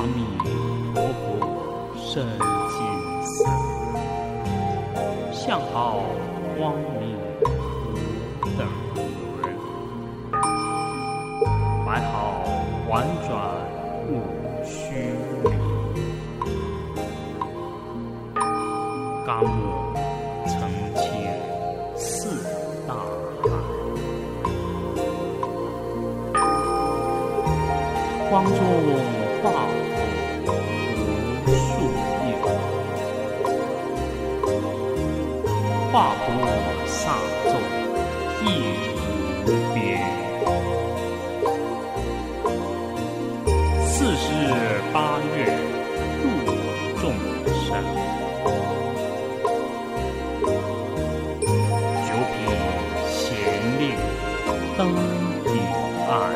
阿弥陀佛圣净寺，相好光明无等人，百好婉转无虚名，嘎木澄清四大海，光中化佛无数有，化不萨众亦无边。48月度众生，九品贤令登彼岸。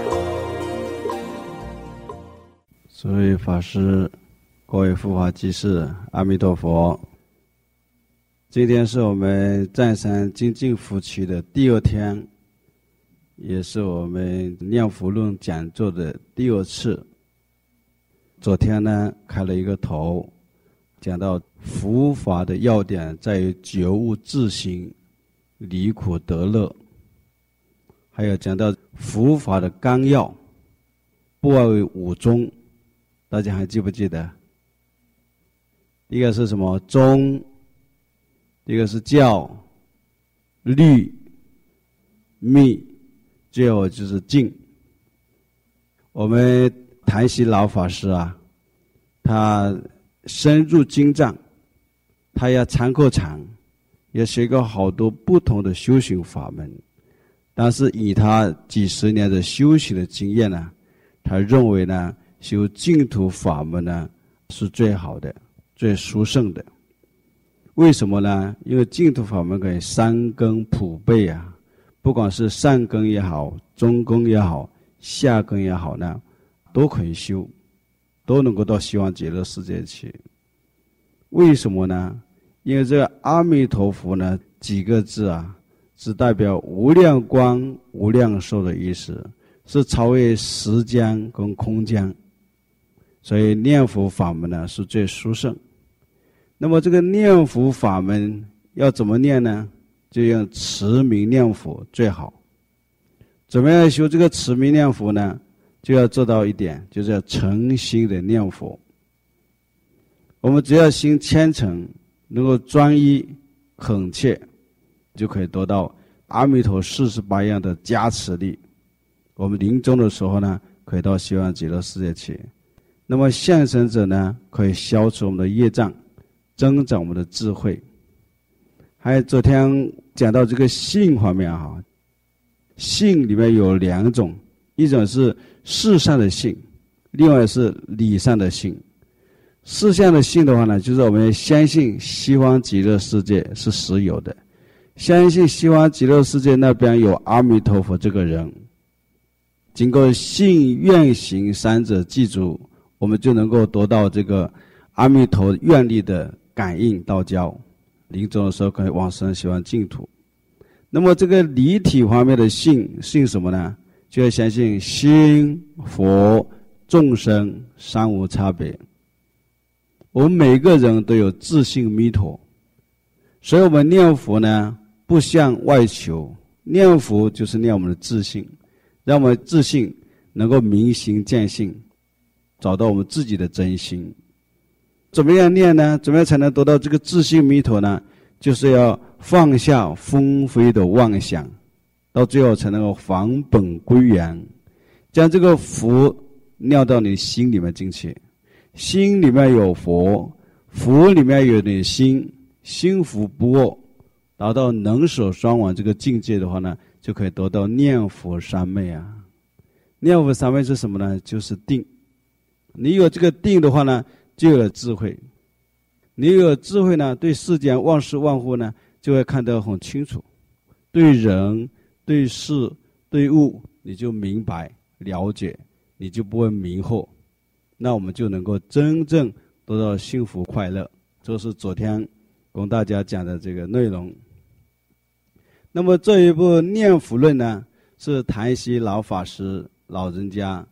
诸位法师，各位护法居士，阿弥陀佛。今天是我们湛山精进福期的第2天，也是我们念佛论讲座的第2次。昨天呢，开了一个头，讲到佛法的要点在于觉悟自心，离苦得乐，还有讲到佛法的纲要，不外为5宗，大家还记不记得？第一个是什么？宗。第一个是教、律、密，最后就是净。我们谭习老法师啊，他深入经藏，他要参课场，也学过好多不同的修行法门，但是以他几十年的修行的经验呢，他认为呢，修净土法门呢是最好的、最殊胜的。为什么呢？因为净土法门可以三根普被啊，不管是上根也好，中根也好，下根也好呢，都可以修，都能够到西方极乐世界去。为什么呢？因为这个阿弥陀佛呢几个字啊，是代表无量光无量寿的意思，是超越时间跟空间，所以念佛法门呢是最殊胜。那么这个念佛法门要怎么念呢？就用持名念佛最好。怎么样修这个持名念佛呢？就要做到一点，就是要诚心的念佛。我们只要心虔诚，能够专一恳切，就可以得到阿弥陀48样的加持力。我们临终的时候呢，可以到西方极乐世界去。那么向生者呢，可以消除我们的业障，增长我们的智慧。还有昨天讲到这个信方面啊，信里面有2种，一种是事上的信，另外是理上的信。事上的信的话呢，就是我们相信西方极乐世界是实有的，相信西方极乐世界那边有阿弥陀佛这个人，经过信愿行3者具足，我们就能够得到这个阿弥陀愿力的感应道交，临终的时候可以往生西方净土。那么这个离体方面的信什么呢？就要相信心、佛、众生三无差别。我们每个人都有自性弥陀，所以我们念佛呢，不向外求，念佛就是念我们的自性，让我们自性能够明心见性，找到我们自己的真心。怎么样念呢？怎么样才能得到这个自性弥陀呢？就是要放下纷飞的妄想，到最后才能够返本归元，将这个佛尿到你心里面进去，心里面有佛，佛里面有你心，心佛不二，达到能舍双往这个境界的话呢，就可以得到念佛三昧啊。念佛三昧是什么呢？就是定。你有这个定的话呢，就有了智慧。你有了智慧呢，对世间万事万物呢，就会看得很清楚。对人、对事、对物，你就明白了解，你就不会迷惑。那我们就能够真正得到幸福快乐。这是昨天跟大家讲的这个内容。那么这一部念佛论呢，是谭习老法师老人家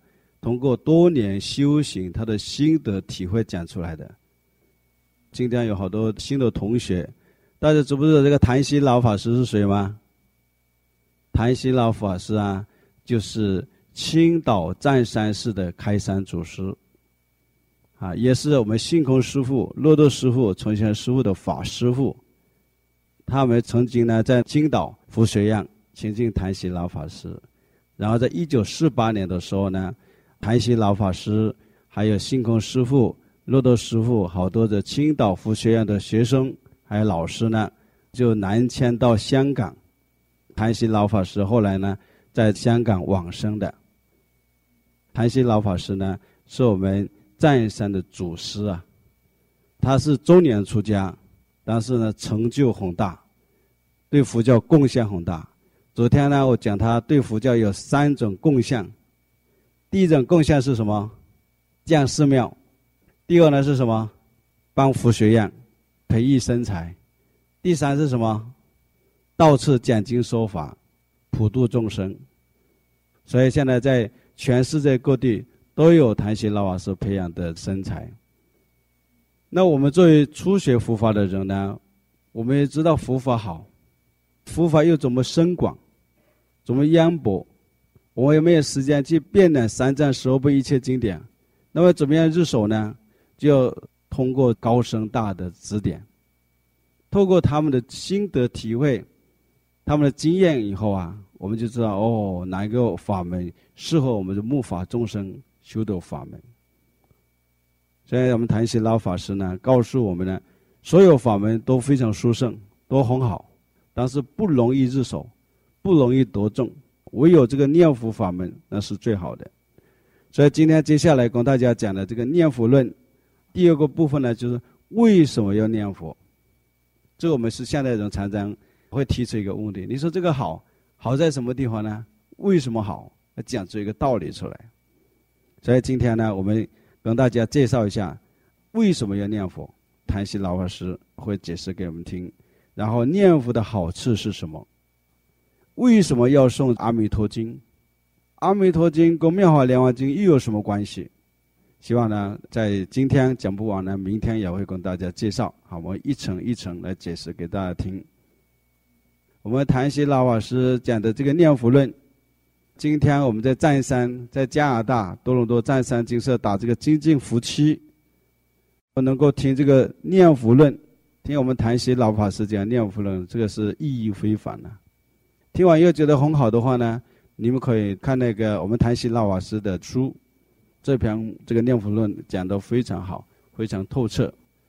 通过多年修行，他的心得体会讲出来的。今天有好多新的同学，大家知不知道这个谭鑫老法师是谁吗？谭鑫老法师啊，就是青岛湛山寺的开山祖师啊，也是我们性空师父、骆驼师父、崇贤师父的法师父。他们曾经呢在青岛佛学院亲近谭鑫老法师，然后在1948年的时候呢，谭鑫老法师还有性空师父、骆驼师父好多的青岛佛学院的学生还有老师呢，就南迁到香港。谭鑫老法师后来呢在香港往生的。谭鑫老法师呢是我们湛山的祖师啊，他是中年出家，但是呢成就宏大，对佛教贡献宏大。昨天呢我讲他对佛教有3种贡献。第一种贡献是什么？建寺庙。第二呢是什么？帮佛学院培育生财。第三是什么？到处讲经说法，普度众生。所以现在在全世界各地都有谭鑫老法师培养的生财。那我们作为初学佛法的人呢，我们也知道佛法好，佛法又怎么深广，怎么渊博，我们有没有时间去遍览三藏12部一切经典？那么怎么样入手呢？就要通过高僧大德指点，透过他们的心得体会，他们的经验以后啊，我们就知道哦，哪一个法门适合我们的末法众生修的法门。所以我们谭鑫老法师呢告诉我们呢，所有法门都非常殊胜，都很好，但是不容易入手，不容易得众，唯有这个念佛法门那是最好的。所以今天接下来跟大家讲的这个念佛论，第二个部分呢，就是为什么要念佛。这个我们是现代人常常会提出一个问题，你说这个好在什么地方呢？为什么好？要讲出一个道理出来。所以今天呢，我们跟大家介绍一下为什么要念佛，谭鑫老法师会解释给我们听。然后念佛的好处是什么？为什么要诵阿弥陀经？阿弥陀经跟妙法莲华经又有什么关系？希望呢在今天讲不完呢，明天也会跟大家介绍。好，我们一层一层来解释给大家听。我们谭鑫老法师讲的这个念佛论，今天我们在湛山，在加拿大多伦多湛山精舍打这个精进福期，我能够听这个念佛论，听我们谭鑫老法师讲念佛论，这个是意义非凡的。听完又觉得很好的话呢，你们可以看那个我们谭鑫老法师的书，这篇这个念佛论讲得非常好，非常透彻。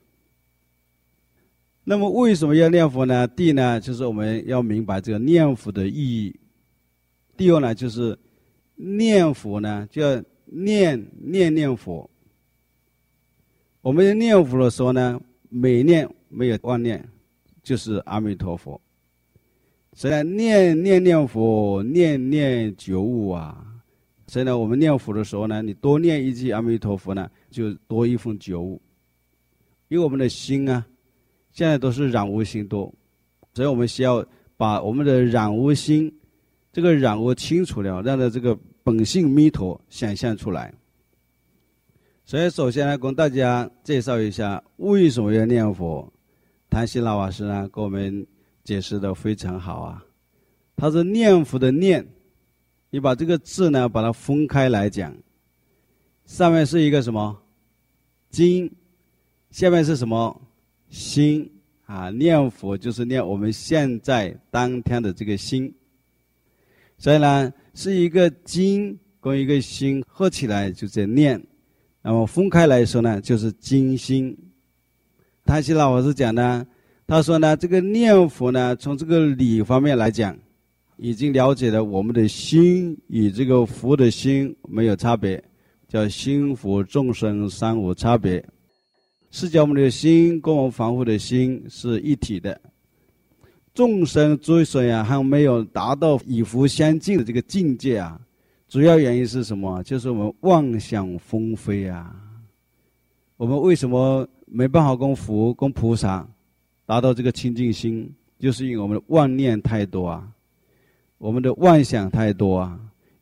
那么为什么要念佛呢？第一呢，就是我们要明白这个念佛的意义。第二呢，就是念佛呢，就要念佛。我们念佛的时候呢，每念没有妄念，就是阿弥陀佛。所以呢，念佛，念觉悟啊。所以呢，我们念佛的时候呢，你多念一句阿弥陀佛呢，就多一份觉悟。因为我们的心啊，现在都是染污心多，所以我们需要把我们的染污心，这个染污清除了，让它这个本性弥陀显现出来。所以首先呢，跟大家介绍一下为什么要念佛。谭鑫老法师呢，给我们解释的非常好啊。他是念佛的念，你把这个字呢，把它分开来讲，上面是一个什么经，下面是什么心啊？念佛就是念我们现在当天的这个心，所以呢，是一个经跟一个心合起来就在念，那么分开来说呢，就是经心。谭鑫老法师讲呢，他说呢，这个念佛呢，从这个理方面来讲，已经了解了我们的心与这个佛的心没有差别，叫心佛众生三无差别。是讲我们的心跟我们凡夫的心是一体的。众生之所以还没有达到与佛相近的这个境界啊，主要原因是什么？就是我们妄想纷飞啊。我们为什么没办法跟佛跟菩萨达到这个清净心？就是因为我们的妄念太多啊，我们的妄想太多啊，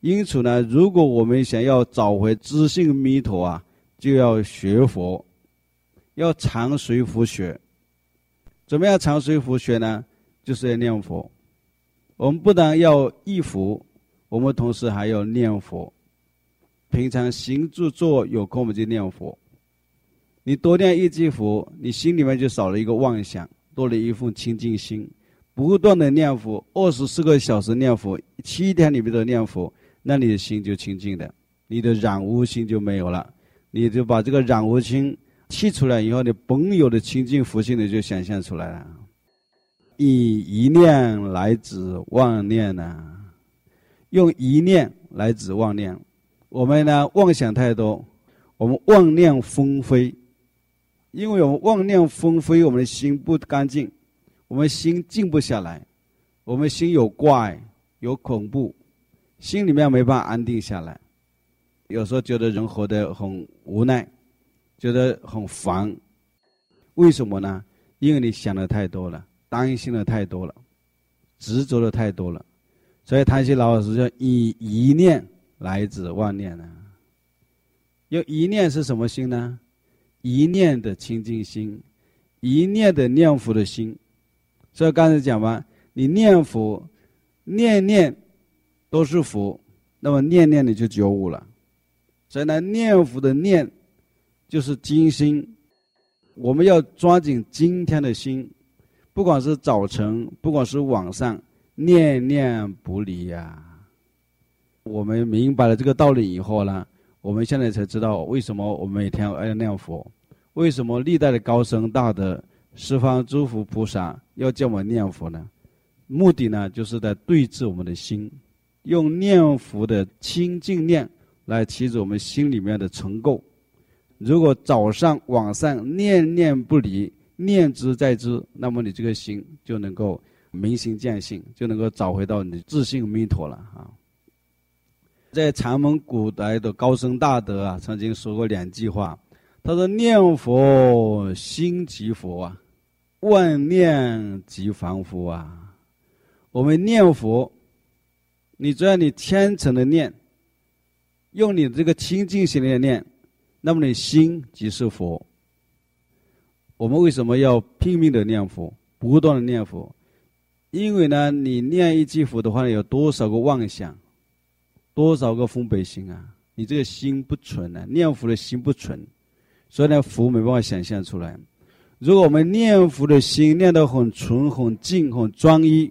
因此呢，如果我们想要找回自性弥陀啊，就要学佛，要常随佛学。怎么样常随佛学呢？就是要念佛。我们不但要忆佛，我们同时还要念佛。平常行住坐有空我们就念佛。你多念一句佛，你心里面就少了一个妄想，多了一份清净心。不断的念佛，24个小时念佛，7天里面都念佛，那你的心就清净的，你的染污心就没有了。你就把这个染污心去出来以后，你本有的清净佛性你就显现出来了。以一念来止妄念啊，用一念来止妄念。我们呢妄想太多，我们妄念纷飞，因为我们妄念纷飞，我们的心不干净，我们心静不下来，我们心有怪有恐怖，心里面没办法安定下来。有时候觉得人活得很无奈，觉得很烦。为什么呢？因为你想的太多了，担心的太多了，执着的太多了。所以谭鑫老师说以一念来止妄念呢。用一念是什么心呢？一念的清净心，一念的念佛的心。所以刚才讲嘛，你念佛念念都是佛，那么念念你就觉悟了。所以呢，念佛的念就是精心，我们要抓紧今天的心，不管是早晨，不管是晚上，念念不离啊。我们明白了这个道理以后呢，我们现在才知道为什么我们每天要念佛，为什么历代的高僧大德、十方诸佛菩萨要叫我们念佛呢？目的呢，就是在对治我们的心，用念佛的清净念来起止我们心里面的尘垢。如果早上晚上念念不离，念之在之，那么你这个心就能够明心见性，就能够找回到你自性弥陀了啊。在禅门古代的高僧大德啊，曾经说过2句话，他说念佛心即佛啊，万念即凡夫啊。我们念佛，你只要你虔诚的念，用你这个清净心的念，那么你心即是佛。我们为什么要拼命的念佛，不断的念佛？因为呢，你念一句佛的话，有多少个妄想，多少个分别心啊？你这个心不纯啊，念佛的心不纯，所以呢，佛没办法显现出来。如果我们念佛的心念得很纯、很净、很专一，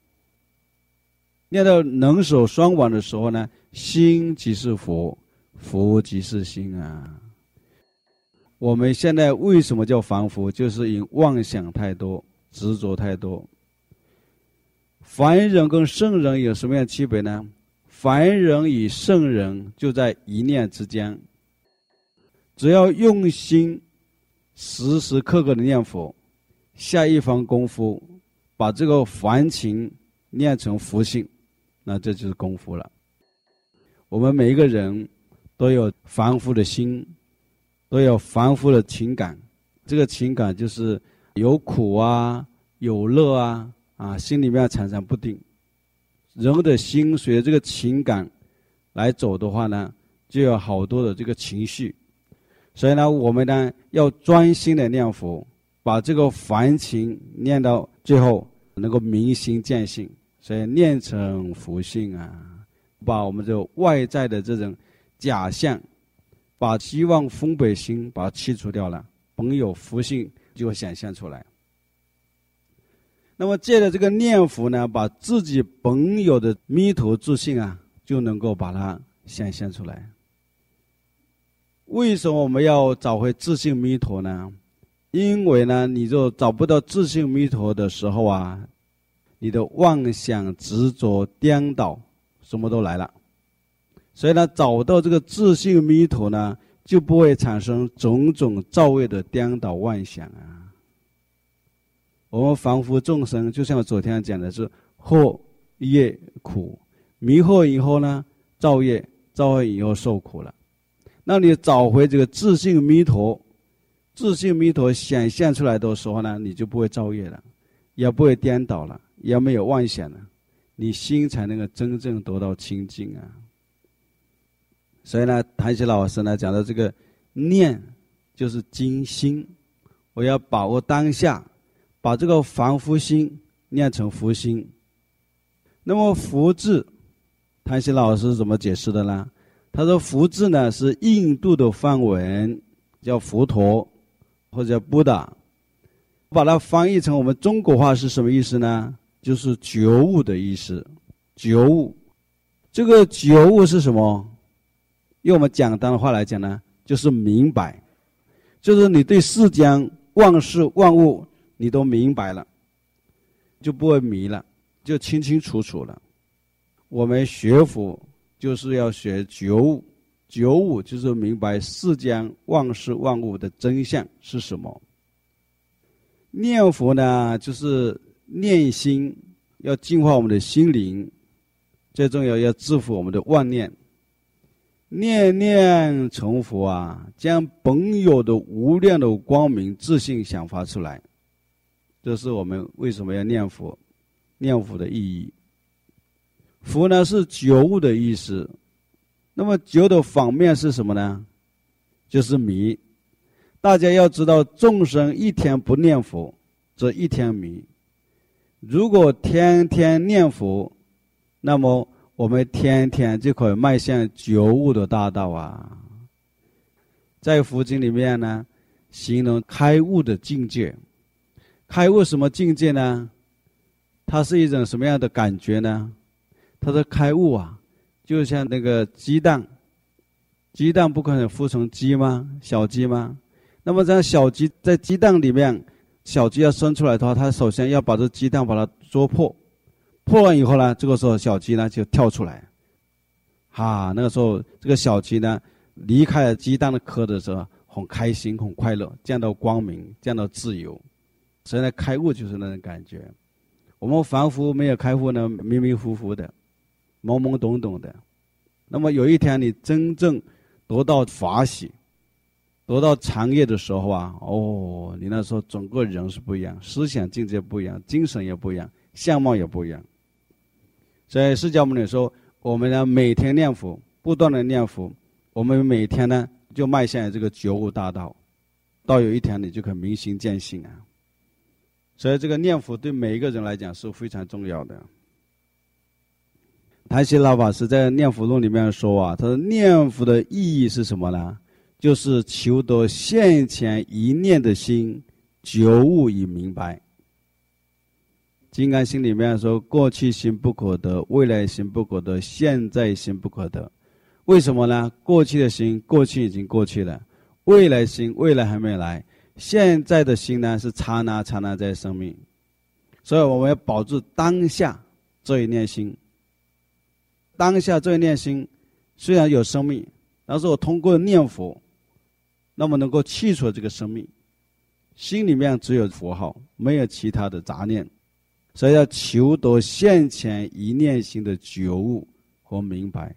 念到能手双往的时候呢，心即是佛，佛即是心啊。我们现在为什么叫凡夫？就是因妄想太多，执着太多。凡人跟圣人有什么样的区别呢？凡人与圣人就在一念之间，只要用心时时刻刻的念佛，下一番功夫，把这个凡情念成佛性，那这就是功夫了。我们每一个人都有凡夫的心，都有凡夫的情感，这个情感就是有苦啊，有乐啊，心里面常常不定。人的心随着这个情感来走的话呢，就有好多的这个情绪。所以呢，我们呢要专心的念佛，把这个凡情念到最后能够明心见性，所以念成佛性啊，把我们这外在的这种假象，把希望分别心把它去除掉了，本有佛性就会显现出来。那么借着这个念佛呢，把自己本有的弥陀自性啊，就能够把它显现出来。为什么我们要找回自性弥陀呢？因为呢，你就找不到自性弥陀的时候啊，你的妄想执着颠倒什么都来了。所以呢，找到这个自性弥陀呢，就不会产生种种造业的颠倒妄想啊。我们凡夫众生，就像我昨天讲的是惑业苦，迷惑以后呢，造业以后受苦了。那你找回这个自性弥陀，自性弥陀显现出来的时候呢，你就不会造业了，也不会颠倒了，也没有妄想了，你心才能够真正得到清净啊。 所以呢，谭喜老师呢讲到这个念就是精心，我要把握当下，把这个凡夫心念成佛心。那么佛字，谭喜老师怎么解释的呢？他说佛字呢是印度的梵文，叫佛陀或者叫布达，把它翻译成我们中国话是什么意思呢？就是觉悟的意思。觉悟，这个觉悟是什么？用我们简单的话来讲呢，就是明白，就是你对世间万事万物你都明白了，就不会迷了，就清清楚楚了。我们学佛就是要学觉悟，觉悟就是明白世间万事万物的真相是什么。念佛呢，就是念心，要净化我们的心灵，最重要要制服我们的妄念。念念成佛啊，将本有的无量的光明自信显发出来，这是我们为什么要念佛，念佛的意义。佛呢是觉悟的意思，那么觉的反面是什么呢？就是迷。大家要知道，众生一天不念佛，则一天迷。如果天天念佛，那么我们天天就可以迈向觉悟的大道啊。在佛经里面呢，形容开悟的境界。开悟什么境界呢？它是一种什么样的感觉呢？它的开悟啊，就像那个鸡蛋，鸡蛋不可能孵成鸡吗？小鸡吗？那么这样小鸡在鸡蛋里面，小鸡要生出来的话，它首先要把这鸡蛋把它啄破，破完以后呢，这个时候小鸡呢就跳出来，那个时候这个小鸡呢离开了鸡蛋的壳的时候，很开心很快乐，见到光明，见到自由。所以呢，开悟就是那种感觉。我们凡夫没有开悟呢，迷迷糊糊的，懵懵懂懂的。那么有一天你真正得到法喜，得到禅悦的时候啊，你那时候整个人是不一样，思想境界不一样，精神也不一样，相貌也不一样。所以释迦牟尼说，我们呢每天念佛，不断的念佛，我们每天呢就迈向这个觉悟大道，到有一天你就可以明心见性啊。所以这个念佛对每一个人来讲是非常重要的。谭喜老法师在《念佛论》里面说啊，他说念佛的意义是什么呢？就是求得现前一念的心觉悟以明白。金刚心里面说，过去心不可得，未来心不可得，现在心不可得。为什么呢？过去的心过去已经过去了，未来心未来还没来，现在的心呢是刹那刹那在生命。所以我们要保住当下这一念心。当下这一念心虽然有生命，但是我通过念佛，那么能够去除这个生命，心里面只有佛号，没有其他的杂念。所以要求得现前一念心的觉悟和明白。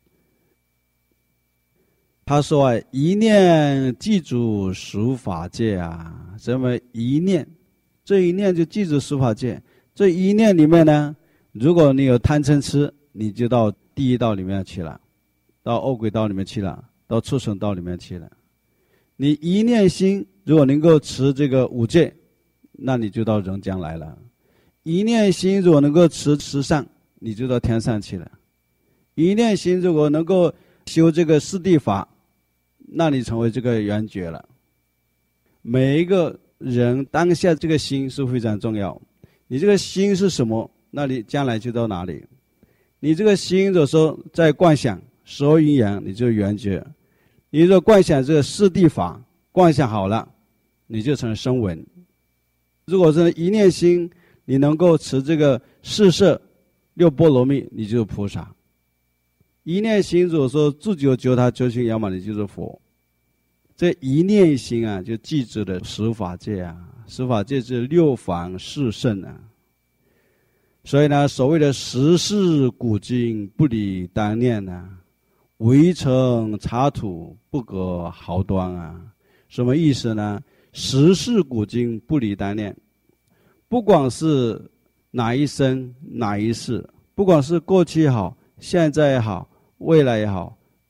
他说啊，一念记住十法界啊，什么一念？这一念就记住十法界。这一念里面呢，如果你有贪嗔痴，你就到地狱道里面去了，到恶鬼道里面去了，到畜生道里面去了。你一念心如果能够持这个五戒，那你就到人间来了。一念心如果能够持十善，你就到天上去了。一念心如果能够修这个四谛法，那你成为这个圆觉了。每一个人当下这个心是非常重要。你这个心是什么，那你将来就到哪里。你这个心如果说在观想十二因缘，你就圆觉。你若观想这个四谛法，观想好了，你就成声闻。如果是一念心，你能够持这个四摄六波罗蜜，你就是菩萨。一念心如果说自觉觉他觉行圆满，你就是佛。这一念心啊，就记住了十法界啊，十法界是六凡四圣啊。所以呢，所谓的十世古今不离当念啊，围城查土不隔毫端啊。什么意思呢？十世古今不离当念，不管是哪一生哪一世，不管是过去也好，现在也好，未来也好，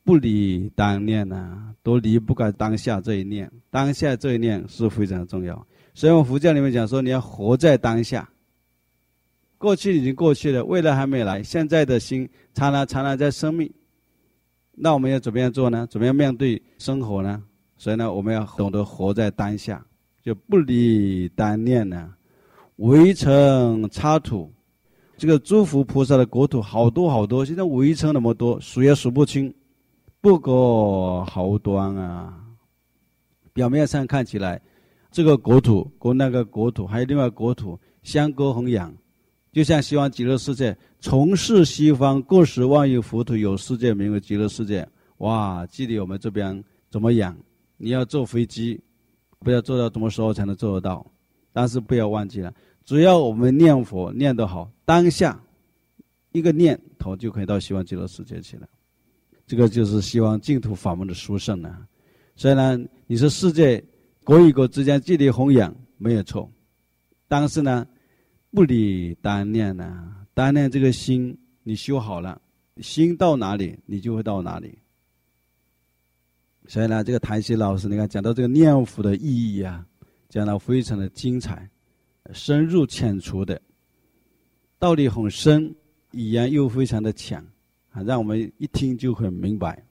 不离当念都离不开当下这一念。当下这一念是非常重要。所以我们佛教里面讲说，你要活在当下。过去已经过去了，未来还没来，现在的心刹那刹那在生命。那我们要怎么样做呢？怎么样面对生活呢？所以呢，我们要懂得活在当下，就不离当念围城插土。这个诸佛菩萨的国土好多好多，现在围城那么多，数也数不清，不过好端表面上看起来，这个国土跟那个国土还有另外国土相隔很远，就像西方极乐世界，从事西方各十万亿佛土有世界名为极乐世界。哇，距离我们这边怎么远？你要坐飞机，不要坐到什么时候才能做得到？但是不要忘记了，只要我们念佛念得好，当下一个念头就可以到西方极乐世界去了。这个就是西方净土法门的殊胜了。所以呢，你说世界国与国之间距离很远没有错，但是呢，不离当念当念这个心你修好了，心到哪里你就会到哪里。所以呢，这个谭希老师你看讲到这个念佛的意义讲得非常的精彩，深入浅出的，道理很深，语言又非常的强让我们一听就很明白。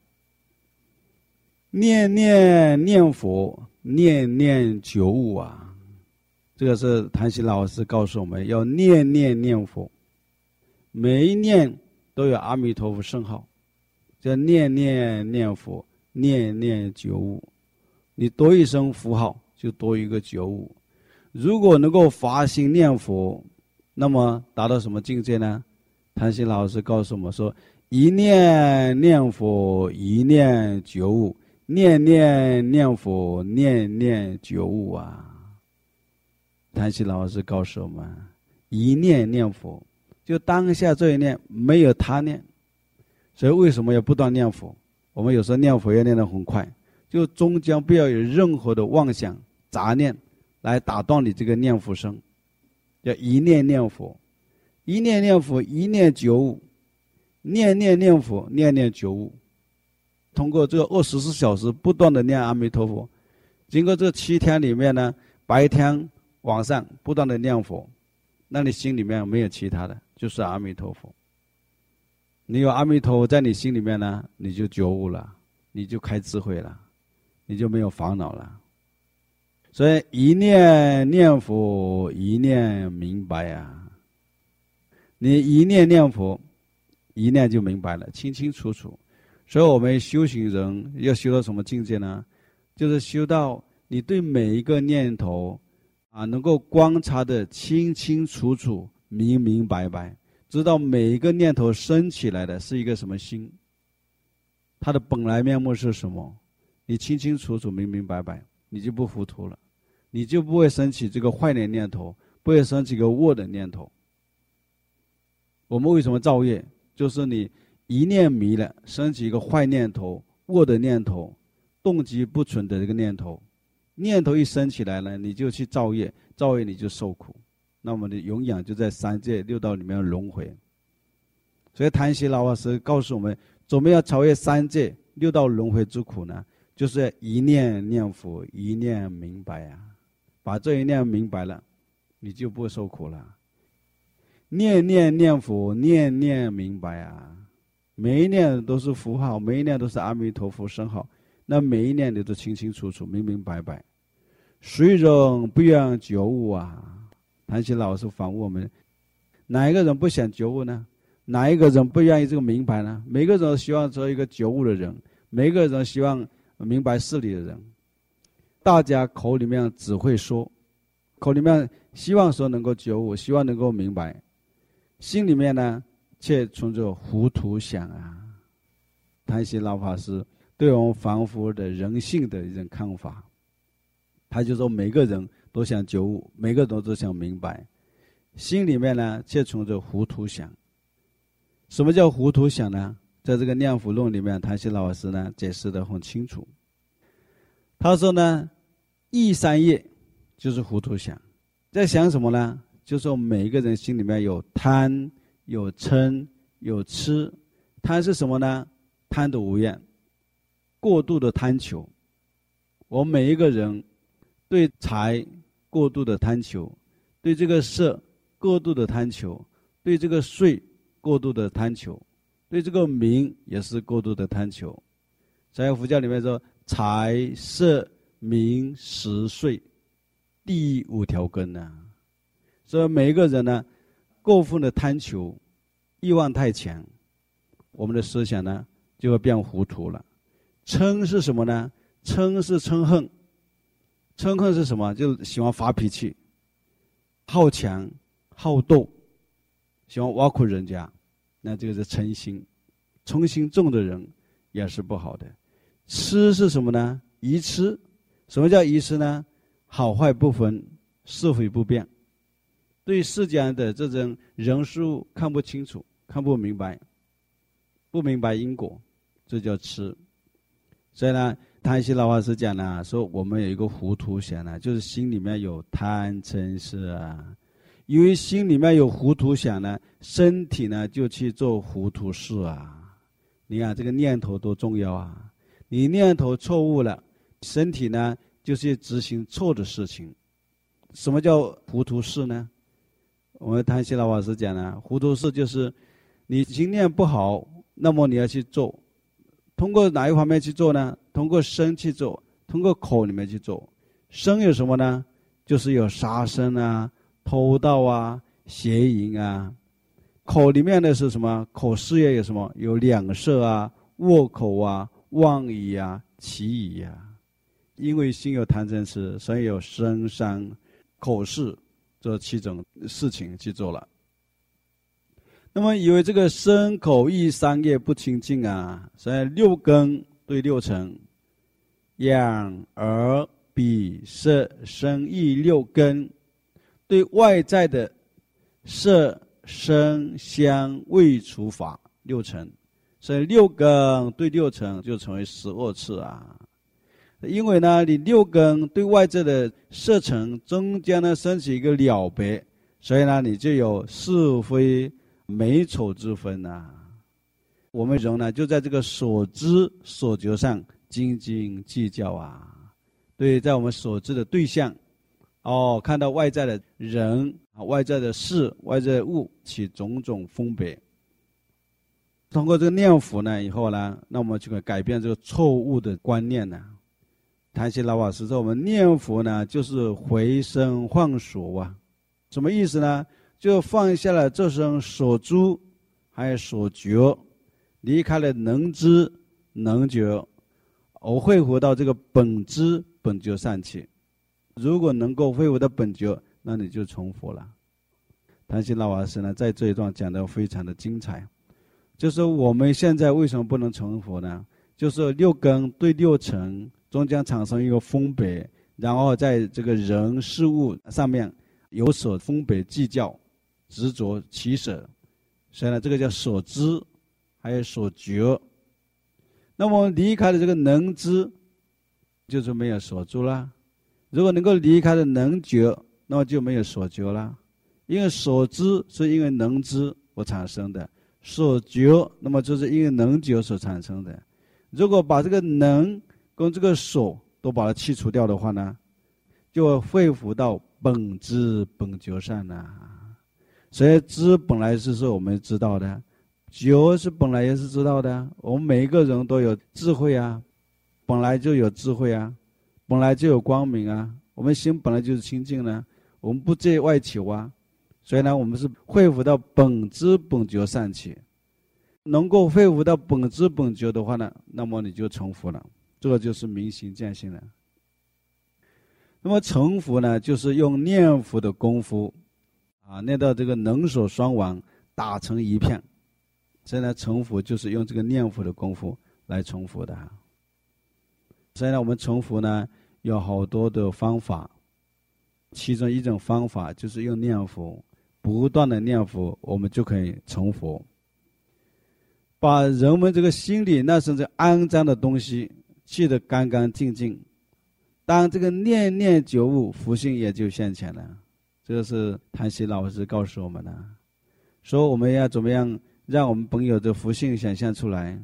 念念念佛，念念觉悟这个是谭希老师告诉我们要念念念佛，每一念都有阿弥陀佛圣号，叫念念念佛，念念觉悟。你多一声符号就多一个觉悟。如果能够发心念佛，那么达到什么境界呢？谭希老师告诉我们说，一念念佛，一念觉悟，念念念佛，念念觉悟谭希老师告诉我们，一念念佛，就当下这一念，没有他念。所以为什么要不断念佛？我们有时候念佛要念得很快，就终将不要有任何的妄想杂念来打断你这个念佛声，叫一念念佛，一念念佛，一念觉悟，念念念佛，念念觉悟。通过这个24小时不断的念阿弥陀佛，经过这7天里面呢，白天晚上不断的念佛，那你心里面没有其他的，就是阿弥陀佛。你有阿弥陀佛在你心里面呢，你就觉悟了，你就开智慧了，你就没有烦恼了。所以一念念佛，一念明白你一念念佛，一念就明白了，清清楚楚。所以我们修行人要修到什么境界呢？就是修到你对每一个念头能够观察的清清楚楚，明明白白，知道每一个念头生起来的是一个什么心，它的本来面目是什么，你清清楚楚明明白白，你就不糊涂了，你就不会升起这个坏的念头，不会升起一个恶的念头。我们为什么造业？就是你一念迷了，升起一个坏念头、恶的念头、动机不纯的这个念头，念头一升起来了，你就去造业，造业你就受苦，那么你永远就在3界6道里面轮回。所以谭希老师告诉我们，怎么样超越3界6道轮回之苦呢？就是一念念佛，一念明白把这一念明白了，你就不会受苦了。念念念佛，念念明白每一念都是符号，每一念都是阿弥陀佛圣号，那每一念你都清清楚楚明明白白。谁人不愿觉悟谭希老师反问我们，哪一个人不想觉悟呢？哪一个人不愿意这个明白呢？每个人都希望做一个觉悟的人，每个人希望明白事理的人。大家口里面只会说，口里面希望说能够觉悟，希望能够明白，心里面呢却存着糊涂想谭希老法师对我们凡夫的人性的一种看法，他就说每个人都想觉悟，每个人都想明白，心里面呢却存着糊涂想。什么叫糊涂想呢？在这个念佛论里面，谭希老师呢解释得很清楚。他说呢，意三业就是糊涂想，在想什么呢？就是说每一个人心里面有贪、有嗔、有痴。贪是什么呢？贪得无厌， 过度的贪求。我们每一个人对财过度的贪求，对这个色过度的贪求，对这个睡过度的贪求，对这个名也是过度的贪求。在佛教里面说，财色名食睡第5条根啊。所以每一个人呢，过分的贪求，欲望太强，我们的思想呢就会变糊涂了。嗔是什么呢？嗔是嗔恨。嗔恨是什么？就喜欢发脾气，好强好斗，喜欢挖苦人家，那这个是嗔心。嗔心重的人也是不好的。痴是什么呢？愚痴。什么叫愚痴呢？好坏不分，是非不辨，对世间的这种人事物看不清楚，看不明白，不明白因果，这叫痴。所以呢，谭西老法师讲呢，说我们有一个糊涂想呢，就是心里面有贪嗔痴啊。因为心里面有糊涂想呢，身体呢就去做糊涂事啊。你看这个念头多重要啊！你念头错误了，身体呢就是执行错的事情。什么叫糊涂事呢？我们谭西老法师讲呢，糊涂事就是你心念不好，那么你要去做。通过哪一方面去做呢？通过身去做，通过口里面去做。身有什么呢？就是有杀生啊、偷盗啊、邪淫啊。口里面的是什么？口事业有什么？有两舌啊、恶口啊、妄语啊、绮语啊。因为心有贪嗔痴，所以有身三口事这7种事情去做了。那么因为这个身口意3业不清净啊，所以6根对6尘，眼耳鼻舌身意6根对外在的色声香味触法6尘，所以6根对6尘就成为12次啊。因为呢，你6根对外在的色尘中间呢升起一个了别，所以呢你就有是非美丑之分啊。我们人呢就在这个所知所觉上斤斤计较啊。对，在我们所知的对象，看到外在的人、外在的事、外在的物起种种分别。通过这个念佛呢以后呢，那我们就可以改变这个错误的观念呢。谭西老法师说，我们念佛呢就是回身放所啊。什么意思呢？就放下了这身所知还有所觉，离开了能知能觉，而恢复到这个本知本觉上去。如果能够恢复到本觉，那你就成佛了。谭西老法师呢在这一段讲得非常的精彩，就是我们现在为什么不能成佛呢？就是6根对6尘中间产生一个分别，然后在这个人事物上面有所分别计较、执着取舍，所以呢这个叫所知还有所觉。那么离开了这个能知，就是没有所知啦。如果能够离开了能觉，那么就没有所觉啦。因为所知是因为能知而产生的，所觉那么就是因为能觉所产生的。如果把这个能跟这个所都把它去除掉的话呢，就会恢复到本知本觉上啊。所以知本来是我们知道的，觉是本来也是知道的。我们每一个人都有智慧啊，本来就有智慧啊，本来就有光明啊。我们心本来就是清净呢，我们不借外求啊。所以呢，我们是恢复到本知本觉上去。能够恢复到本知本觉的话呢，那么你就成佛了。这个就是明心见性了。那么成佛呢，就是用念佛的功夫念到这个能所双亡，打成一片。所以呢，成佛就是用这个念佛的功夫来成佛的。所以呢，我们成佛呢有好多的方法，其中一种方法就是用念佛，不断的念佛，我们就可以成佛。把人们这个心里那甚至肮脏的东西去得干干净净，当这个念念觉悟，福性也就现前了。这个是谭西老师告诉我们的，说我们要怎么样让我们本有的福性显现出来。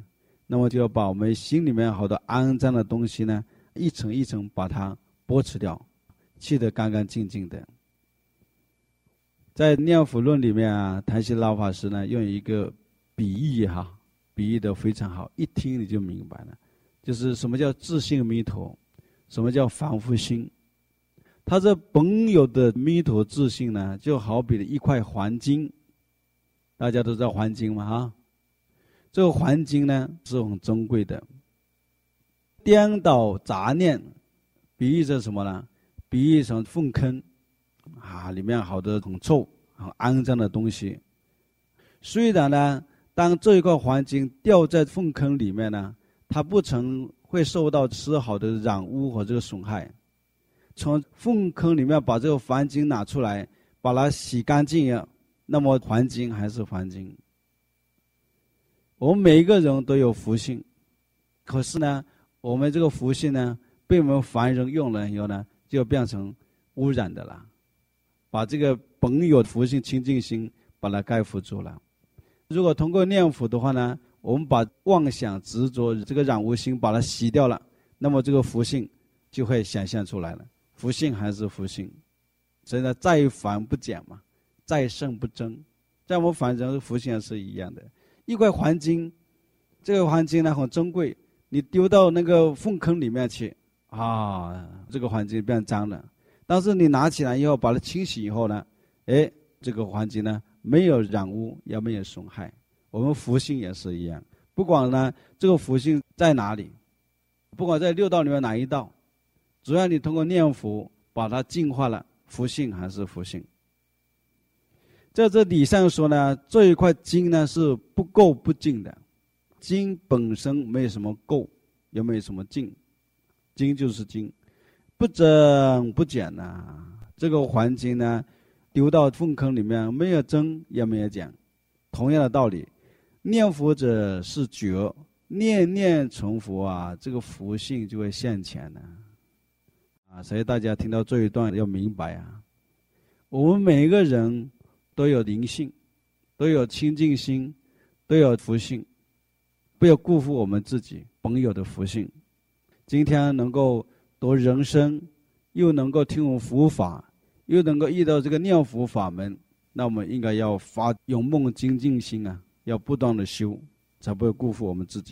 那么就要把我们心里面好多肮脏的东西呢，一层一层把它剥除掉，去得干干净净的。在念佛论里面啊，谭希老法师呢用一个比喻比喻的非常好，一听你就明白了。就是什么叫自性弥陀，什么叫凡夫心。他这本有的弥陀自性呢，就好比一块黄金，大家都知道黄金嘛这个黄金呢是很珍贵的。颠倒杂念，比喻成什么呢？比喻成粪坑里面好多很臭很肮脏的东西。虽然呢，当这一块黄金掉在粪坑里面呢，它不曾会受到丝毫的染污和这个损害。从粪坑里面把这个黄金拿出来，把它洗干净了，那么黄金还是黄金。我们每一个人都有福性，可是呢，我们这个福性呢，被我们凡人用了以后呢，就变成污染的了，把这个本有福性清净心把它盖覆住了。如果通过念佛的话呢，我们把妄想执着这个染污心把它洗掉了，那么这个福性就会显现出来了。福性还是福性，所以呢，再凡不减嘛，再圣不增。在我们凡人福性是一样的。一块黄金，这个黄金呢很珍贵，你丢到那个粪坑里面去这个黄金变脏了。但是你拿起来以后把它清洗以后呢，这个黄金呢没有染污也没有损害。我们福性也是一样，不管呢这个福性在哪里，不管在六道里面哪一道，只要你通过念佛把它净化了，福性还是福性。在这理上说呢，这一块金呢是不垢不净的。金本身没有什么垢，也没有什么净，金就是金，不增不减这个黄金呢丢到粪坑里面，没有增也没有减。同样的道理，念佛者是觉，念念成佛这个福性就会现前所以大家听到这一段要明白我们每一个人都有灵性，都有清净心，都有福性，不要辜负我们自己本有的福性。今天能够读人生，又能够听闻佛法，又能够遇到这个念佛法门，那我们应该要发永梦精进心要不断的修，才不会辜负我们自己。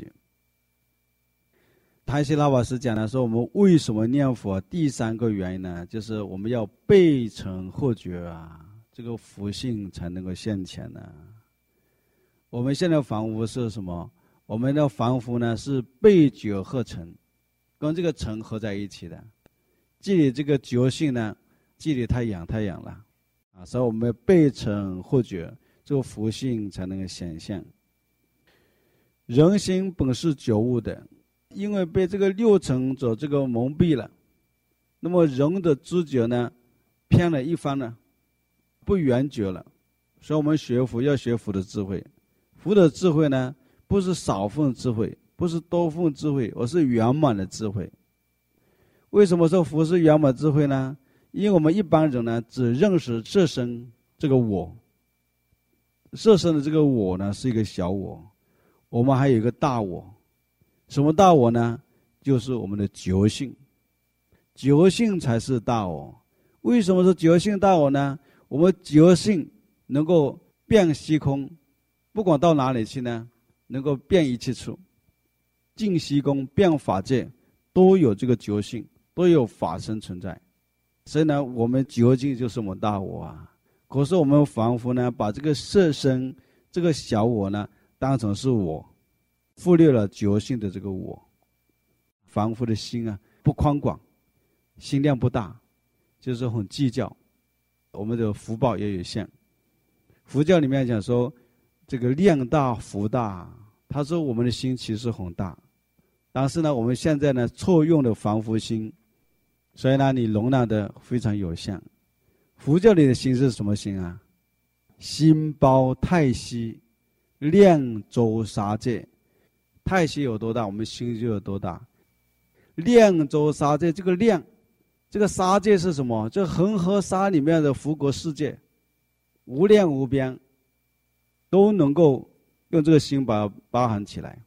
谭希老法师讲的说，我们为什么念佛第三个原因呢，就是我们要背成后觉这个福性才能够现前我们现在凡夫是什么？我们的凡夫呢是背觉合成，跟这个成合在一起的。距离这个觉性呢，距离太远了所以我们背成后觉，这个福性才能够显现。人心本是觉悟的，因为被这个六尘所这个蒙蔽了，那么人的知觉呢偏了一方呢，不圆觉了。所以我们学佛要学佛的智慧，佛的智慧呢不是少份智慧，不是多份智慧，而是圆满的智慧。为什么说佛是圆满智慧呢？因为我们一般人呢只认识色身这个我，色身的这个我呢是一个小我，我们还有一个大我。什么大我呢？就是我们的觉性，觉性才是大我。为什么说觉性大我呢？我们觉性能够遍虚空，不管到哪里去呢，能够遍一切处，尽虚空遍法界，都有这个觉性，都有法身存在。所以呢，我们觉性就是我们大我可是我们凡夫呢，把这个色身这个小我呢当成是我，忽略了觉性的这个我。凡夫的心不宽广，心量不大，就是很计较。我们的福报也有限。佛教里面讲说，这个量大福大，他说我们的心其实很大，但是呢，我们现在呢错用了凡夫心，所以呢，你容纳的非常有限。佛教里的心是什么心心包太虚，量周沙界。太虚有多大，我们心就有多大。量周沙界，这个量，这个沙界是什么？这恒河沙里面的佛国世界，无量无边，都能够用这个心把它包含起来。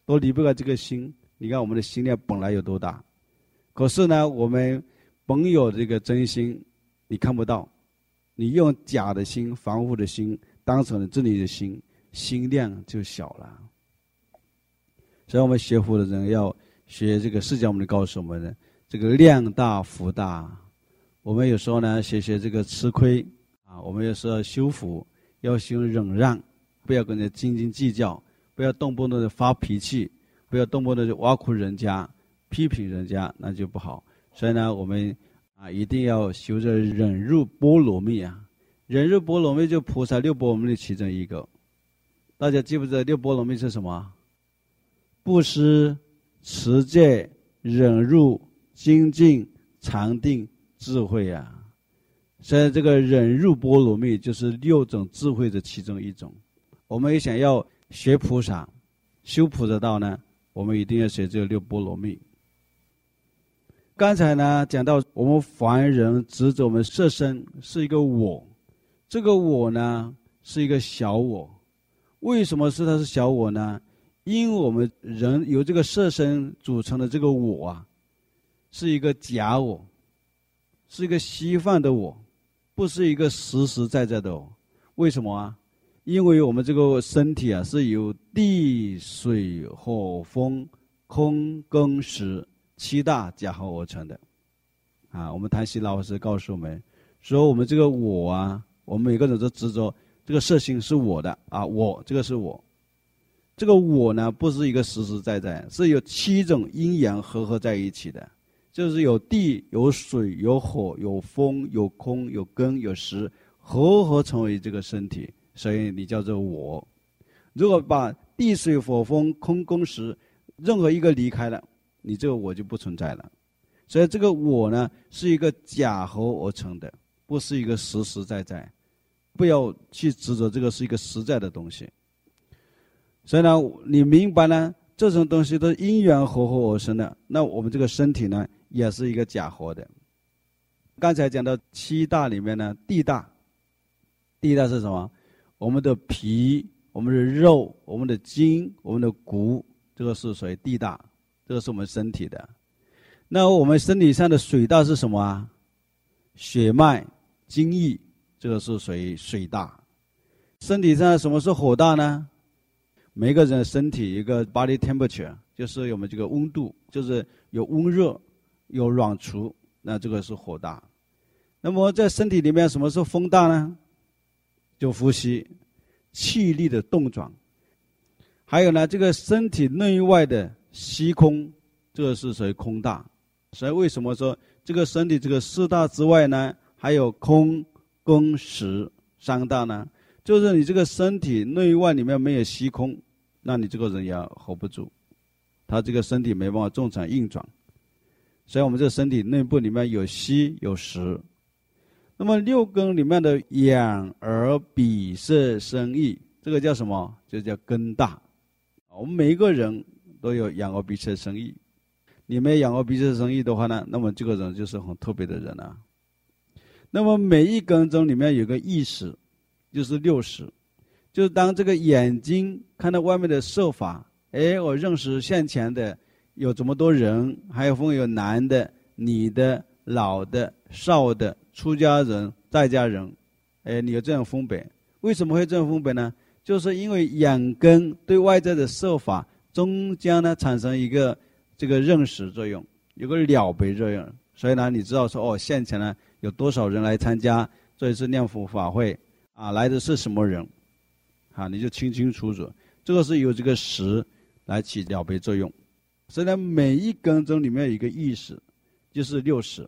都离不开这个心。你看我们的心量本来有多大，可是呢，我们本有这个真心，你看不到，你用假的心、防护的心当成了真理的心，心量就小了。所以我们学佛的人要学这个释迦牟尼告诉我们的这个量大福大。我们有时候呢学这个吃亏啊，我们有时候修福要修忍让，不要跟人家斤斤计较，不要动不动的发脾气，不要动不动的挖苦人家、批评人家，那就不好。所以呢，我们一定要修着忍辱波罗蜜啊。忍辱波罗蜜就菩萨六波罗蜜的其中一个。大家记不记得六波罗蜜是什么？布施、持戒、忍辱、精进、禅定、智慧啊。所以这个忍辱波罗蜜就是六种智慧的其中一种。我们也想要学菩萨、修菩萨道呢，我们一定要学这个六波罗蜜。刚才呢讲到我们凡人执着我们色身是一个我，这个我呢是一个小我。为什么它是小我呢？因为我们人由这个色身组成的这个我啊，是一个假我，是一个虚幻的我，不是一个实实在在的我。为什么啊？因为我们这个身体啊是由地水火风空根石七大假合而成的啊。我们谭希老师告诉我们说，我们这个我啊，我们每个人都执着这个色心是我的啊，我这个是我。这个我呢不是一个实实在在，是有七种阴阳合在一起的，就是有地有水有火有风有空有根有石，合成为这个身体，所以你叫做我。如果把地水火风空根石任何一个离开了，你这个我就不存在了。所以这个我呢是一个假合而成的，不是一个实实在在。不要去执着这个是一个实在的东西。所以呢，你明白呢，这种东西都是因缘合而生的，那我们这个身体呢也是一个假合的。刚才讲到七大里面呢，地大是什么？我们的皮、我们的肉、我们的筋、我们的骨，这个是属于地大，这个是我们身体的。那我们身体上的水大是什么啊？血脉、精液，这个是属于水大。身体上什么是火大呢？每个人的身体一个 body temperature， 就是我们这个温度，就是有温热有软除，那这个是火大。那么在身体里面什么是风大呢？就呼吸气力的动转。还有呢，这个身体内外的虚空，这个是属于空大。所以为什么说这个身体这个四大之外呢，还有空根石三大呢？就是你这个身体内外里面没有虚空，那你这个人也 hold 不住，他这个身体没办法正常运转。所以我们这个身体内部里面有虚有实。那么六根里面的眼耳鼻舌身意，这个叫什么？就叫根大。我们每一个人都有眼耳鼻舌身意，你没有眼耳鼻舌身意的话呢，那么这个人就是很特别的人啊。那么每一根中里面有个意识，就是六识，就是当这个眼睛看到外面的色法，我认识现前的有这么多人，还有分有男的、女的、老的、少的、出家人、在家人，你有这样分别。为什么会这样分别呢？就是因为眼根对外在的色法终将呢产生一个这个认识作用，有个了别作用。所以呢，你知道说现前呢有多少人来参加这一次念佛法会啊，来的是什么人啊，你就清清楚楚。这个是由这个识来起了别作用。所以呢，每一根中里面有一个意识，就是六识。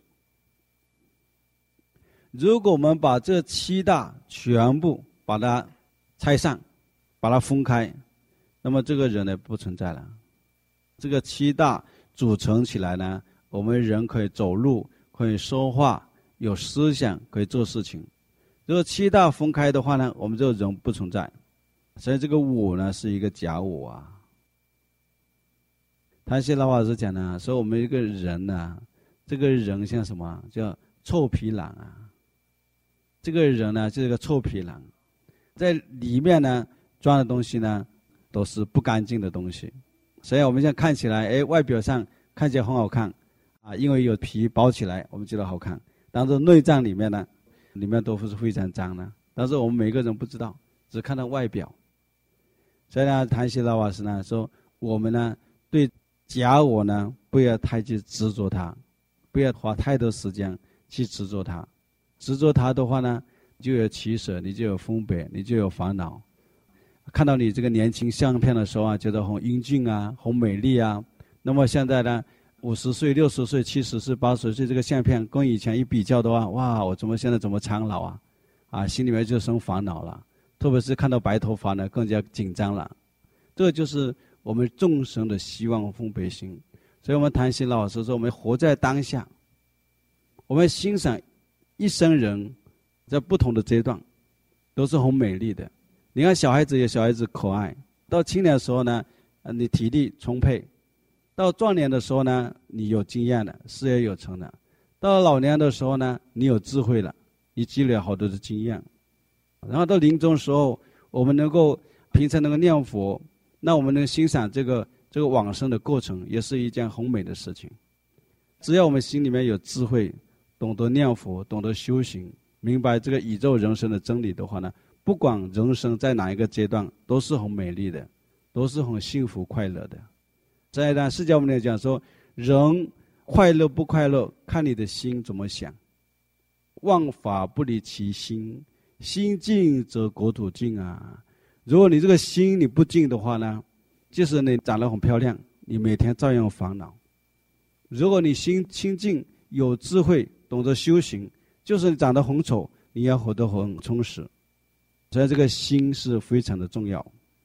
如果我们把这七大全部把它拆散，把它分开，那么这个人呢不存在了。这个七大组成起来呢，我们人可以走路，可以说话，有思想，可以做事情。如果七大分开的话呢，我们这个人不存在。所以这个我呢是一个假我啊。谭希老法师讲呢，说我们一个人呢，这个人像什么？叫臭皮囊啊。这个人呢就是个臭皮囊，在里面呢装的东西呢都是不干净的东西。 所以我们现在看起来，外表上看起来很好看啊，因为有皮包起来，我们觉得好看。但是内脏里面呢，里面都是非常脏的。但是我们每个人不知道，只看到外表。所以呢，谭希老师呢说，我们呢对假我呢不要太去执着它，不要花太多时间去执着它。执着它的话呢，就有取舍，你就有分别，你就有烦恼。看到你这个年轻相片的时候啊，觉得很英俊啊，很美丽啊。那么现在呢，50岁、60岁、70岁、80岁这个相片跟以前一比较的话，哇，我现在怎么苍老啊？啊，心里面就生烦恼了。特别是看到白头发呢，更加紧张了。这就是我们众生的希望分别心。所以我们谭鑫老师说，我们活在当下，我们欣赏一生人在不同的阶段都是很美丽的。你看小孩子有小孩子可爱，到青年的时候呢，你体力充沛；到壮年的时候呢，你有经验了，事业有成了；到老年的时候呢，你有智慧了，你积累了好多的经验。然后到临终的时候，我们能够平常能够念佛，那我们能欣赏这个往生的过程，也是一件很美的事情。只要我们心里面有智慧，懂得念佛，懂得修行，明白这个宇宙人生的真理的话呢，不管人生在哪一个阶段，都是很美丽的，都是很幸福快乐的。在呢，释迦牟尼讲说，人快乐不快乐，看你的心怎么想。万法不离其心，心静则国土静啊。如果你这个心你不静的话呢，即使你长得很漂亮，你每天照样烦恼。如果你心清净，有智慧，懂得修行，就是你长得很丑，你要活得很充实。所以这个心是非常的重要。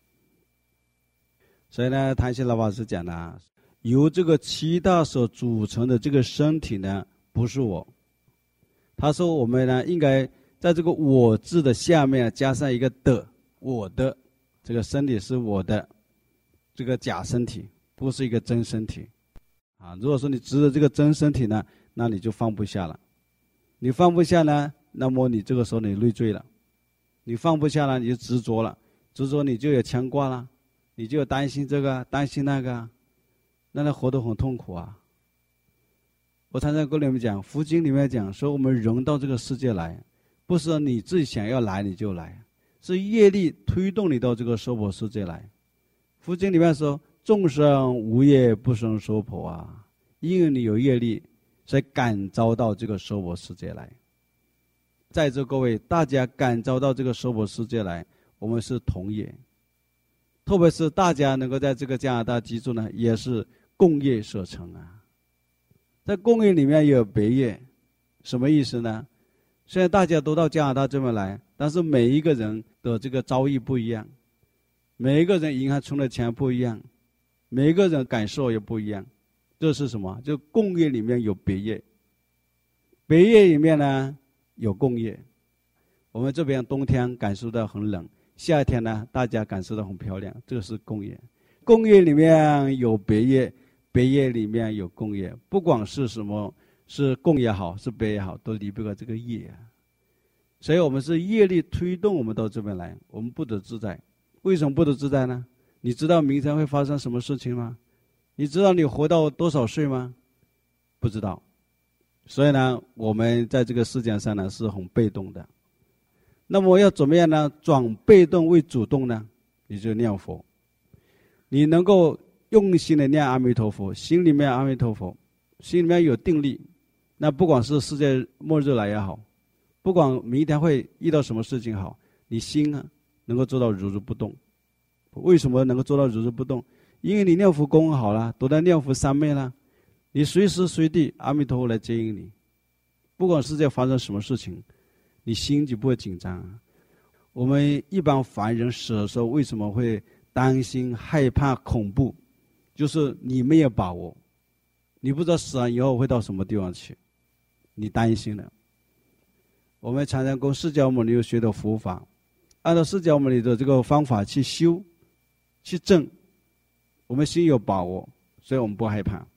所以呢，谭鑫老师讲的，由这个7大所组成的这个身体呢，不是我。他说我们呢，应该在这个我字的下面加上一个的，我的这个身体是我的这个假身体，不是一个真身体啊。如果说你执着这个真身体呢，那你就放不下了。你放不下呢，那么你这个时候你累赘了。你放不下了，你就执着了，执着你就有牵挂了，你就有担心这个担心那个，那活得很痛苦啊。我常常跟你们讲，佛经里面讲说，我们人到这个世界来，不是你自己想要来你就来，是业力推动你到这个娑婆世界来。佛经里面说，众生无业不生娑婆啊，因为你有业力，所以感召到这个娑婆世界来。在座各位，大家感召到这个娑婆世界来，我们是同业。特别是大家能够在这个加拿大居住呢，也是共业所成啊。在共业里面也有别业，什么意思呢？虽然大家都到加拿大这边来，但是每一个人的这个遭遇不一样，每一个人银行存的钱不一样，每一个人感受也不一样。这是什么？就共业里面有别业，别业里面呢有共业。我们这边冬天感受到很冷，夏天呢大家感受到很漂亮，这个是共业。共业里面有别业，别业里面有共业，不管是什么，是共也好，是别也好，都离不开这个业啊。所以我们是业力推动我们到这边来，我们不得自在。为什么不得自在呢？你知道明天会发生什么事情吗？你知道你活到多少岁吗？不知道。所以呢，我们在这个世界上呢是很被动的。那么要怎么样呢？转被动为主动呢？你就念佛。你能够用心的念阿弥陀佛，心里面阿弥陀佛，心里面有定力，那不管是世界末日来也好，不管明天会遇到什么事情好，你心啊能够做到如如不动。为什么能够做到如如不动？因为你念佛功好了，都在念佛三昧了，你随时随地阿弥陀佛来接应你，不管世界发生什么事情，你心就不会紧张。我们一般凡人死的时候为什么会担心害怕恐怖？就是你没有把握，你不知道死了以后会到什么地方去，你担心了。我们常常跟释迦牟尼学的佛法，按照释迦牟尼的这个方法去修去证，我们心有把握，所以我们不害怕。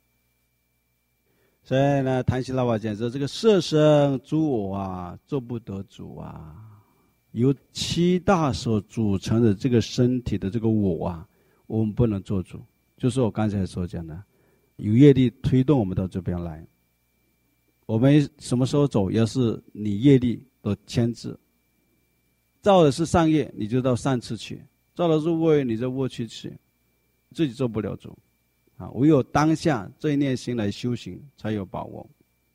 所以呢，谭鑫老法讲说，这个色身诸我啊，做不得主啊。由7大所组成的这个身体的这个我啊，我们不能做主。 就是我刚才所讲的，有业力推动我们到这边来。我们什么时候走，也是你业力的牵制。造的是善业，你就到善处去；造的是恶业，你就恶趣去，自己做不了主。唯有当下这一念心来修行，才有把握。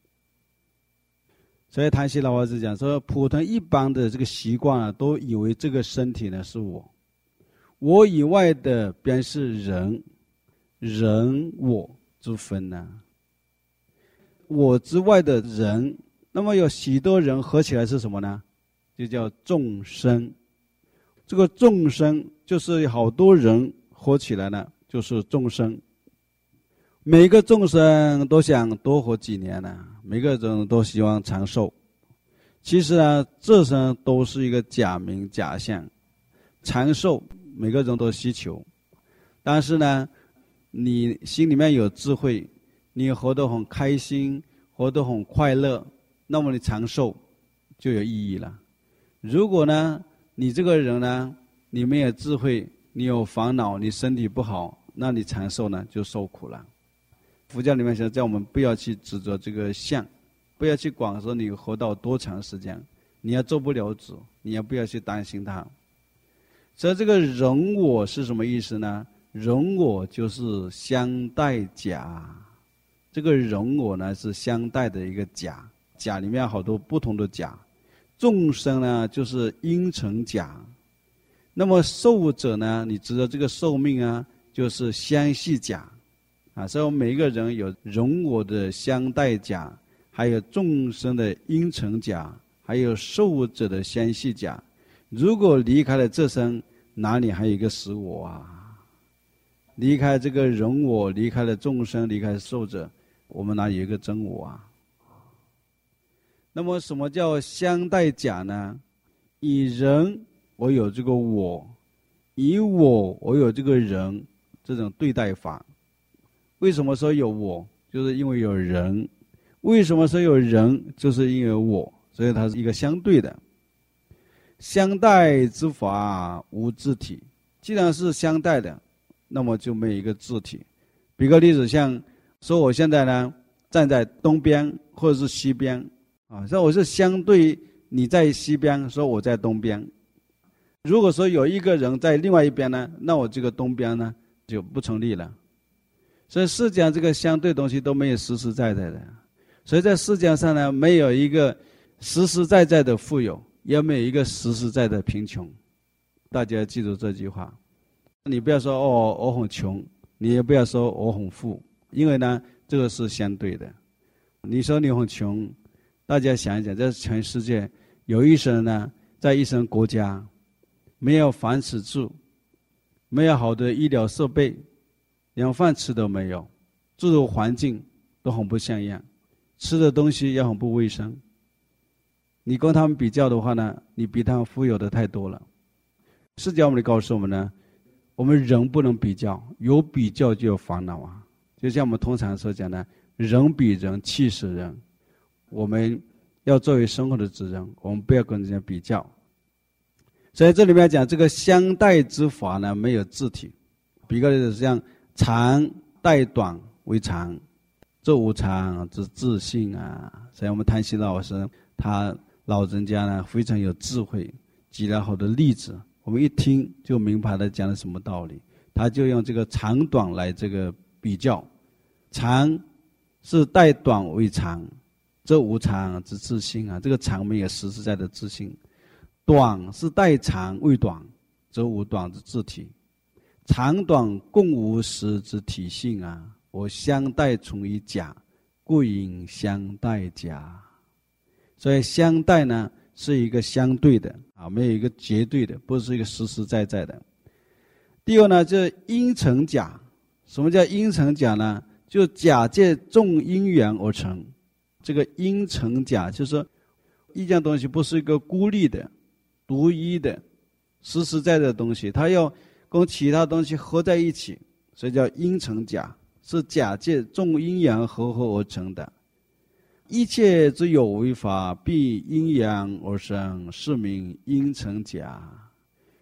所以谭西老法师讲说，普通一般的这个习惯都以为这个身体呢是我以外的便是人我之分呢。我之外的人，那么有许多人合起来是什么呢？就叫众生。这个众生就是好多人合起来呢，就是众生。每个众生都想多活几年呢，每个人都希望长寿。其实呢，这生都是一个假名假象。长寿每个人都需求，但是呢，你心里面有智慧，你活得很开心，活得很快乐，那么你长寿就有意义了。如果呢，你这个人呢，你没有智慧，你有烦恼，你身体不好，那你长寿呢就受苦了。佛教里面叫我们不要去执着这个相，不要去管说你活到多长时间，你要做不了主，你也不要去担心它。所以这个人我是什么意思呢？人我就是相待假。这个人我呢是相待的一个假，假里面有好多不同的假。众生呢就是因成假，那么寿者呢，你知道这个寿命啊，就是相续假。所以我们每一个人有人我的相待假，还有众生的因成假，还有寿者的相续假。如果离开了这生，哪里还有一个实我啊？离开这个人我，离开了众生，离开了寿者，我们哪里有一个真我啊？那么什么叫相待假呢？以人我有这个我，以我有这个人，这种对待法。为什么说有我？就是因为有人。为什么说有人？就是因为我，所以它是一个相对的。相待之法无自体，既然是相待的，那么就没有一个自体。比个例子，像说我现在呢站在东边或者是西边说我是相对你在西边，说我在东边。如果说有一个人在另外一边呢，那我这个东边呢就不成立了。所以世界上这个相对东西都没有实实在在的，所以在世界上呢，没有一个实实在在的富有，也没有一个实实在在的贫穷。大家要记住这句话。你不要说我很穷，你也不要说我很富，因为呢这个是相对的。你说你很穷，大家想一想，在全世界有一些人呢，在一些国家没有房子住，没有好的医疗设备，连饭吃都没有，住的环境都很不像样，吃的东西也很不卫生。你跟他们比较的话呢，你比他们富有的太多了。释迦牟尼告诉我们呢，我们人不能比较，有比较就有烦恼啊。就像我们通常所讲的，人比人气死人。我们要作为生活的责任，我们不要跟人家比较。所以这里面讲这个相待之法呢，没有自体。比个例子，像长待短为长，这无常之自性啊。所以我们谭西老师他老人家呢非常有智慧，举了好多例子，我们一听就明白他讲的什么道理。他就用这个长短来这个比较，长是待短为长，这无常之自性啊，这个长没有实实在在的自性。短是待长为短，则无短之自体。长短共无实之体性啊，我相待从于假，故引相待假。所以相待呢是一个相对的没有一个绝对的，不是一个实实在在的。第二呢，就是因成假。什么叫因成假呢？就假借众因缘而成。这个因成假，就是说一件东西不是一个孤立的、独一的、实实在在的东西，它要跟其他东西合在一起，所以叫因成假，是假借众因缘合而成的。一切之有为法，必因缘而生，是名因成假。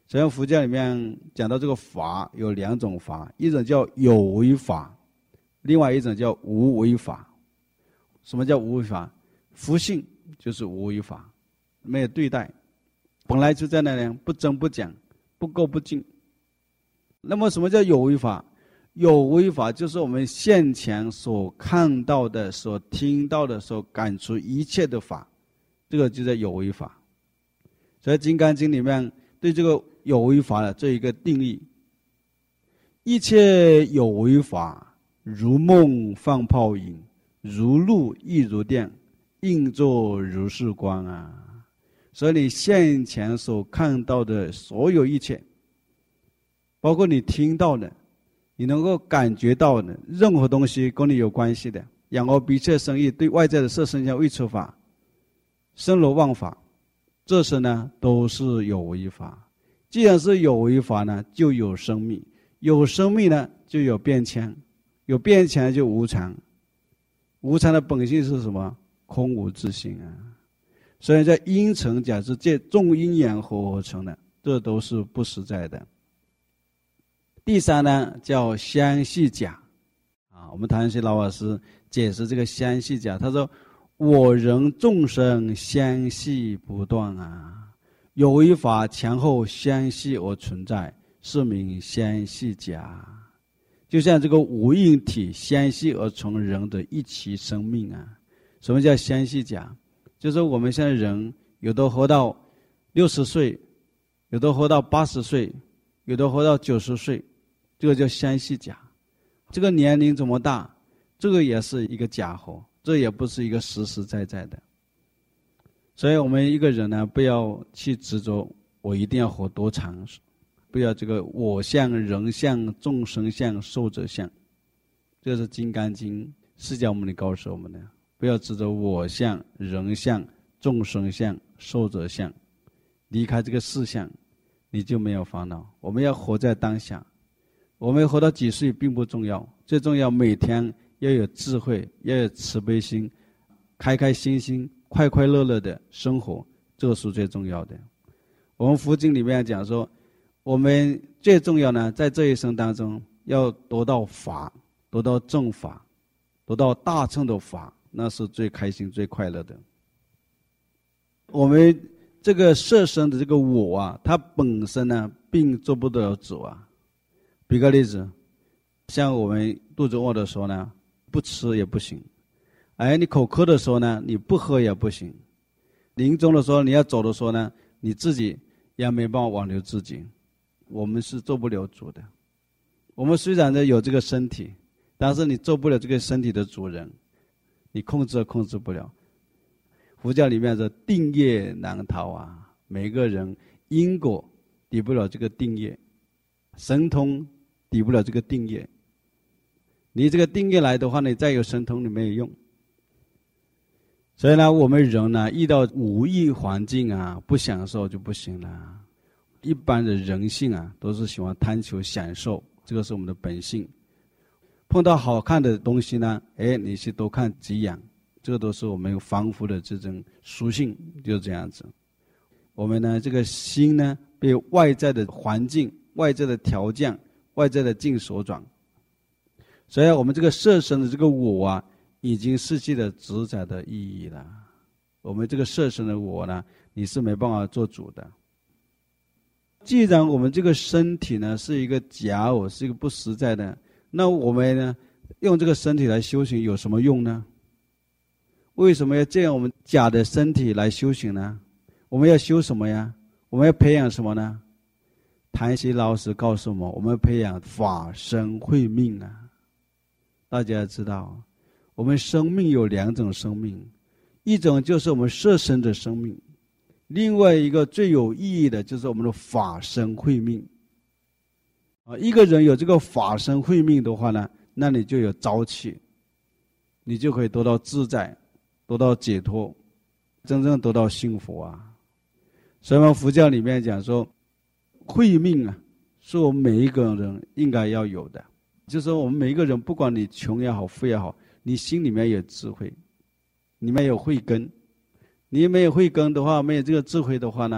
所以佛教里面讲到这个法有2种法，一种叫有为法，另外一种叫无为法。什么叫无为法？佛性就是无为法，没有对待，本来就在那里，不增不减，不垢不净。那么什么叫有为法？有为法就是我们现前所看到的、所听到的、所感触一切的法，这个就叫有为法。所以《金刚经》里面对这个有为法的这一个定义：一切有为法，如梦放泡影，如露亦如电，应作如是观啊。所以你现前所看到的所有一切，包括你听到的，你能够感觉到的任何东西跟你有关系的，仰而鼻切生意，对外在的色声香味触法生罗妄法，这些呢都是有为法。既然是有为法呢，就有生命，有生命呢就有变迁，有变迁就无常，无常的本性是什么？空无自性啊。所以在因成假是借众因缘合而成的，这都是不实在的。第3呢叫相续假啊，我们谭旭老师解释这个相续假，他说我人众生相续不断啊，有为法前后相续而存在，是名相续假。就像这个无印体相续而成人的一期生命啊。什么叫相续假？就是我们现在人有的活到60岁，有的活到80岁，有的活到90岁，这个叫相续假。这个年龄怎么大，这个也是一个假合，这也不是一个实实在在的。所以我们一个人呢，不要去执着我一定要活多长，不要这个我相、人相、众生相、寿者相。这是《金刚经》释迦牟尼告诉我们的，不要执着我相、人相、众生相、寿者相，离开这个四相，你就没有烦恼。我们要活在当下，我们活到几岁并不重要，最重要每天要有智慧，要有慈悲心，开开心心、快快乐乐的生活，这是最重要的。我们佛经里面讲说，我们最重要呢，在这一生当中要得到法，得到正法，得到大乘的法，那是最开心最快乐的。我们这个色身的这个我啊，它本身呢并做不得主啊。比个例子，像我们肚子饿的时候呢，不吃也不行，你口渴的时候呢，你不喝也不行，临终的时候你要走的时候呢，你自己也没办法挽留自己，我们是做不了主的。我们虽然呢有这个身体，但是你做不了这个身体的主人，你控制不了。佛教里面的定业难逃啊，每个人因果抵不了这个定业，神通抵不了这个定业。你这个定业来的话，你再有神通你没有用。所以呢，我们人呢遇到无益环境啊，不享受就不行了。一般的人性啊，都是喜欢贪求享受，这个是我们的本性。碰到好看的东西呢，你去多看几眼，这个都是我们凡夫的这种属性，就是这样子。我们呢，这个心呢，被外在的环境、外在的条件、外在的境所转，所以我们这个色身的这个我啊，已经失去了主宰的意义了。我们这个色身的我呢，你是没办法做主的。既然我们这个身体呢是一个假我，是一个不实在的，那我们呢用这个身体来修行有什么用呢？为什么要这样我们假的身体来修行呢？我们要修什么呀？我们要培养什么呢？谭希老师告诉我们，我们要培养法身慧命啊。大家要知道，我们生命有2种生命，一种就是我们色身的生命，另外一个最有意义的就是我们的法身慧命。一个人有这个法身慧命的话呢，那你就有朝气，你就可以得到自在，得到解脱，真正得到幸福啊。所以我们佛教里面讲说，慧命啊，是我们每一个人应该要有的。就是说我们每一个人，不管你穷也好，富也好，你心里面有智慧，里面有慧根。你没有慧根的话，没有这个智慧的话呢，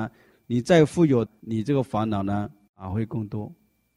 你再富有，你这个烦恼呢会更多。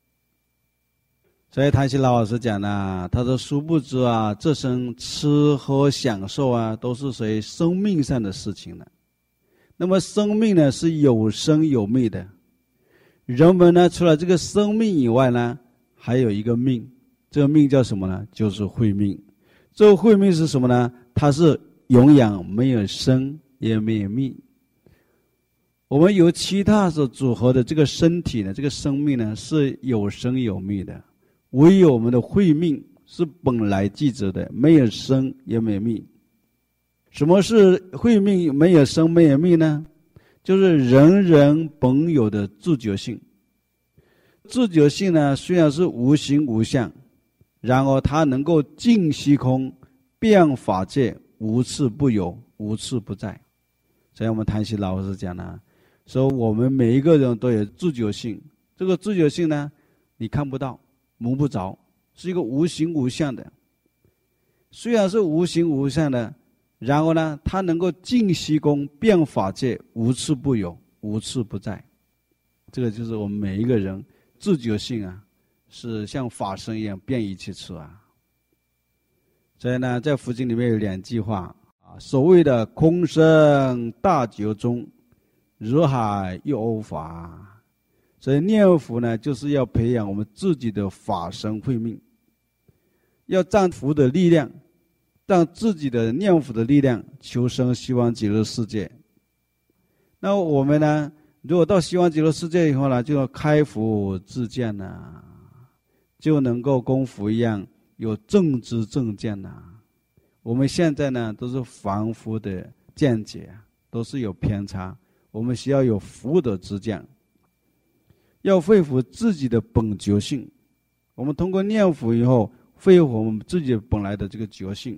所以谭鑫老师讲呢，他说殊不知这生吃喝享受都是属于生命上的事情了。那么生命呢是有生有灭的，人们呢除了这个生命以外呢，还有一个命，这个命叫什么呢？就是慧命。这个慧命是什么呢？它是永远没有生也没有灭。我们由其他所组合的这个身体呢，这个生命呢是有生有灭的，唯有我们的慧命是本来即止的，没有生也没有灭。什么是慧命没有生没有灭呢？就是人人本有的自觉性。自觉性呢虽然是无形无相，然而它能够尽虚空，遍法界，无处不有，无处不在。所以我们谭鑫老师讲呢，说我们每一个人都有自觉性。这个自觉性呢你看不到摸不着，是一个无形无相的。虽然是无形无相的，然后呢它能够尽虚空，遍法界，无处不有，无处不在。这个就是我们每一个人自觉性是像法身一样遍一切处所以呢在佛经里面有2句话所谓的空生大觉中，如海亦欧法。所以念佛呢就是要培养我们自己的法身慧命，要仗佛的力量，让自己的念佛的力量求生西方极乐世界。那我们呢如果到西方极乐世界以后呢，就要开佛自见就能够跟佛一样有正知正见我们现在呢都是凡夫的见解都是有偏差，我们需要有佛的知见，要恢复自己的本觉性。我们通过念佛以后恢复我们自己本来的这个觉性。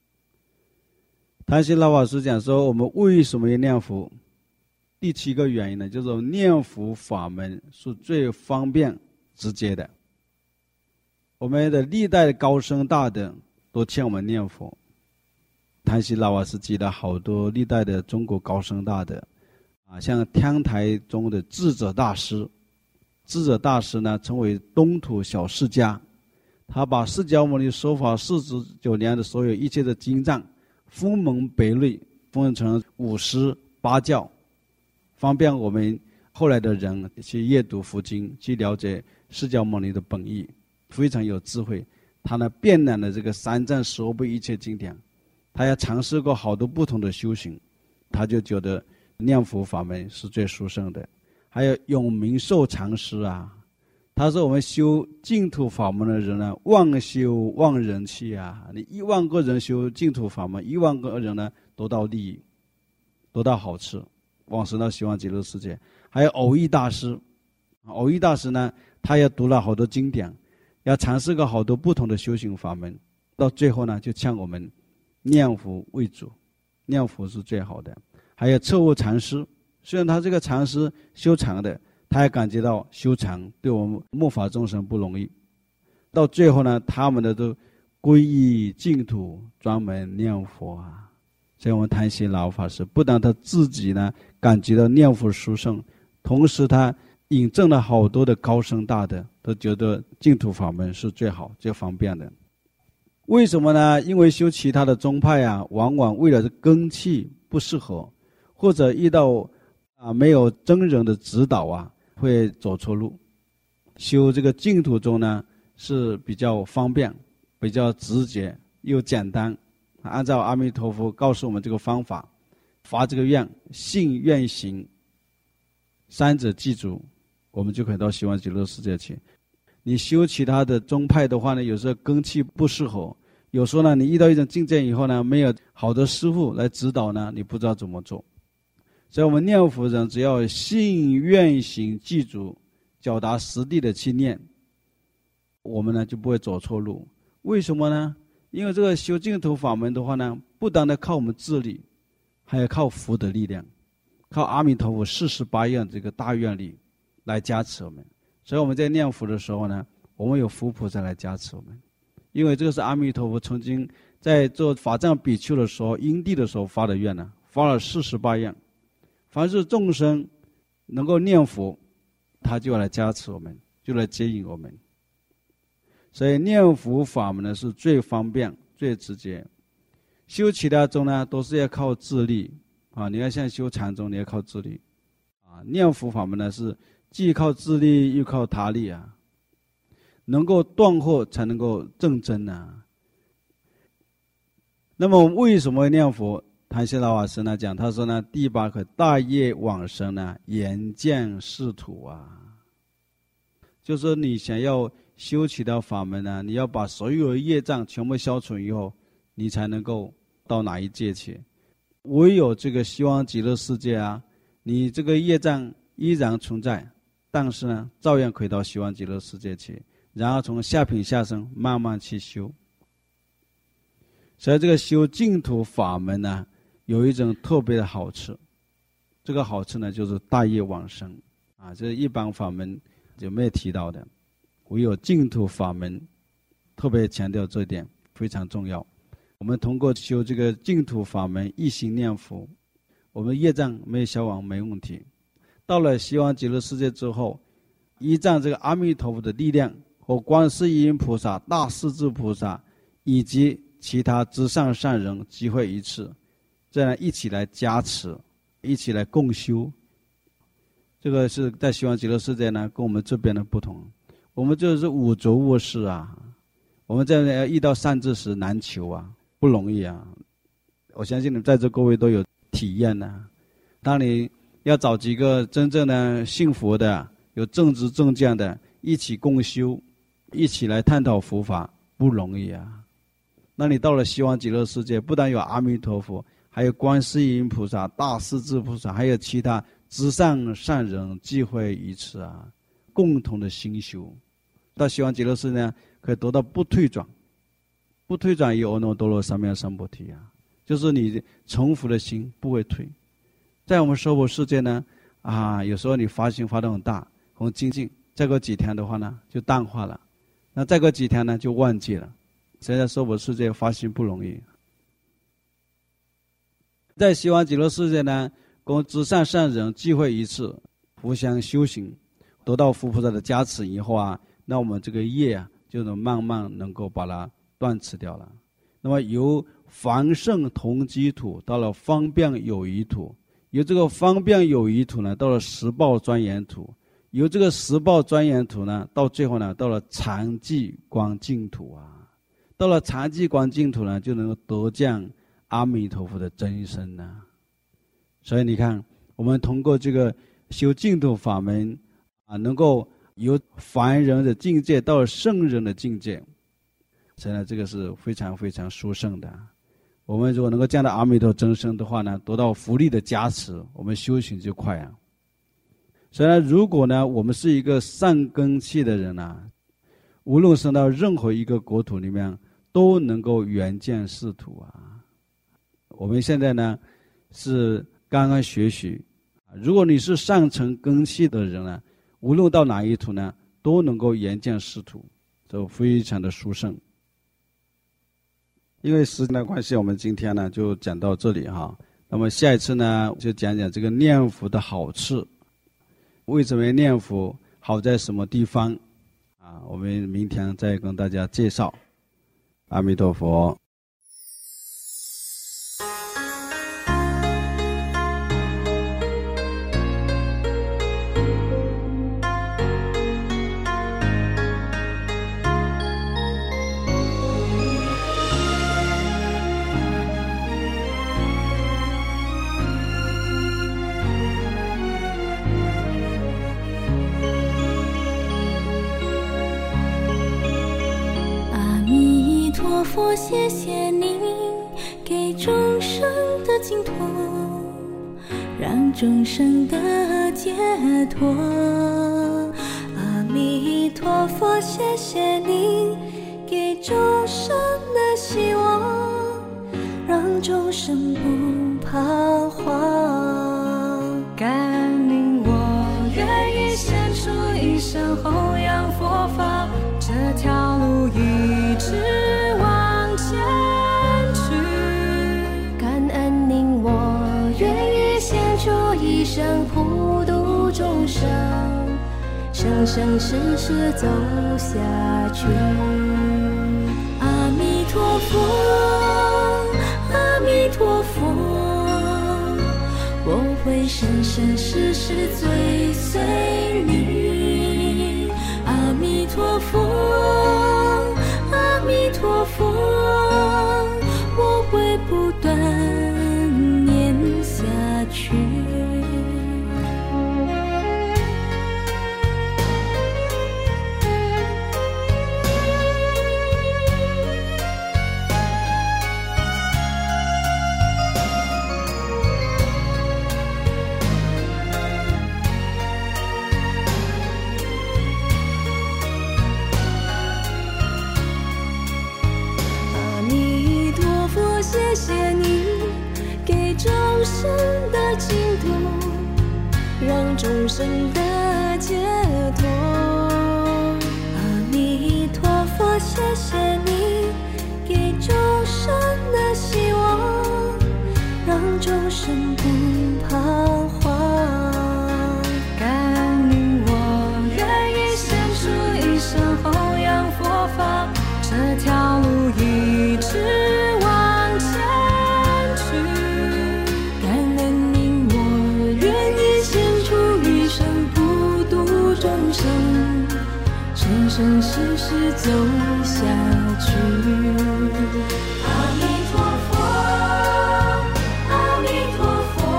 谭鑫老师讲说，我们为什么要念佛？第7个原因呢，就是念佛法门是最方便直接的。我们的历代的高僧大德都劝我们念佛。谭鑫老师记得好多历代的中国高僧大德像天台宗的智者大师。智者大师呢成为东土小释迦，他把释迦牟尼说法49年的所有一切的经藏分门别类，分成5师8教，方便我们后来的人去阅读佛经，去了解释迦牟尼的本意，非常有智慧。他呢遍览了这个3藏15部一切经典，他也尝试过好多不同的修行，他就觉得念佛法门是最殊胜的。还有永明寿禅师他说我们修净土法门的人呢，忘修忘人气你1万个人修净土法门，1万个人呢得到利益，得到好处，往生到西方极乐世界。还有偶益大师，偶益大师呢他也读了好多经典，要尝试过好多不同的修行法门，到最后呢就劝我们念佛为主，念佛是最好的。还有彻悟禅师，虽然他这个禅师修禅的，他也感觉到修禅对我们末法众生不容易，到最后呢他们的都皈依净土，专门念佛所以我们谭鑫老法师不但他自己呢感觉到念佛殊胜，同时他引证了好多的高僧大德都觉得净土法门是最好最方便的。为什么呢？因为修其他的宗派往往为了根器不适合，或者遇到没有真人的指导会走错路。修这个净土宗呢是比较方便，比较直接又简单，按照阿弥陀佛告诉我们这个方法，发这个愿，信愿行，3者记住，我们就可以到西方极乐世界去。你修其他的宗派的话呢，有时候根器不适合，有时候呢你遇到一种境界以后呢，没有好的师父来指导呢，你不知道怎么做。所以我们念佛人只要信愿行记住，脚踏实地的去念，我们呢就不会走错路。为什么呢？因为这个修净土法门的话呢，不单单靠我们自力，还要靠佛的力量，靠阿弥陀佛48愿这个大愿力来加持我们。所以我们在念佛的时候呢，我们有佛菩萨来加持我们，因为这个是阿弥陀佛曾经在做法藏比丘的时候，因地的时候发的愿发了48愿。凡是众生能够念佛，他就要来加持我们，就来接引我们。所以念佛法门呢是最方便最直接，修其他宗呢都是要靠自力啊，你要像修禅宗你要靠自力啊，念佛法门呢是既靠自力又靠他力啊，能够断惑才能够证真啊。那么为什么会念佛？谭旭老法师呢讲，他说呢，第八个大业往生呢，眼见世土啊，就是你想要修其他法门呢，你要把所有的业障全部消除以后，你才能够到哪一界去。唯有这个希望极乐世界啊，你这个业障依然存在，但是呢，照样可以到希望极乐世界去，然后从下品下生慢慢去修。所以这个修净土法门呢，有一种特别的好处，这个好处呢就是大业往生啊，这是一般法门就没有提到的，唯有净土法门特别强调这一点，非常重要。我们通过修这个净土法门，一心念佛，我们业障没有消亡没问题。到了希望极乐世界之后，依仗这个阿弥陀佛的力量和观世音菩萨、大势至菩萨以及其他至上善人集会一次，这样一起来加持，一起来共修。这个是在希望极乐世界呢，跟我们这边的不同。我们就是五浊恶世啊，我们这样要遇到善知识难求啊，不容易啊。我相信你们在座各位都有体验呢。当你要找几个真正的信佛的、有正直正见的，一起共修，一起来探讨佛法，不容易啊。那你到了希望极乐世界，不但有阿弥陀佛，还有观世音菩萨、大势至菩萨，还有其他至上善人聚会一次啊，共同的心修。到希望极乐世界呢，可以得到不退转，不退转有阿耨多罗三藐三菩提啊，就是你成佛的心不会退。在我们娑婆世界呢，啊，有时候你发心发得很大，很精进，再过几天的话呢，就淡化了，那再过几天呢，就忘记了。所以在娑婆世界发心不容易。在希望极乐世界呢，跟至上善人聚会一次，互相修行，得到佛菩萨的加持以后啊，那我们这个业啊，就能慢慢能够把它断除掉了。那么由凡圣同居土到了方便有余土，由这个方便有余土呢，到了十报庄严土，由这个十报庄严土呢，到最后呢，到了常寂光净土啊。到了常寂光净土呢，就能够得见阿弥陀佛的真身呢。所以你看，我们通过这个修净土法门啊，能够由凡人的境界到圣人的境界，所以呢，这个是非常非常殊胜的。我们如果能够见到阿弥陀真身的话呢，得到福利的加持，我们修行就快啊。所以呢，如果呢，我们是一个善根器的人啊，无论生到任何一个国土里面，都能够远见世土啊。我们现在呢是刚刚学习，如果你是上乘根器的人呢，无论到哪一土呢，都能够远见世土，就非常的殊胜。因为时间的关系，我们今天呢就讲到这里哈。那么下一次呢，就讲讲这个念佛的好处，为什么念佛好在什么地方啊？我们明天再跟大家介绍。阿弥陀佛。 佛，谢谢您给众生的净土，让众生的解脱。阿弥陀佛，谢谢您给众生的希望，让众生不彷徨。感恩您，我愿意献出一生弘扬佛法，这条路一直往前去。感恩您，我愿意献出一生普度众生生世世走下去。阿弥陀佛，阿弥陀佛，我会生生世世追随你。阿弥陀佛，阿弥陀佛，我会不断念下去。谢谢你给众生的净土，让众生的解脱。阿弥陀佛，谢谢你给众生的希望，让众生不彷徨。感恩你，我愿意献出一生弘扬佛法，这条路一直往前去。感恩您，我愿意献出一生普度众生，生生世世走下去。阿弥陀佛，阿弥陀佛，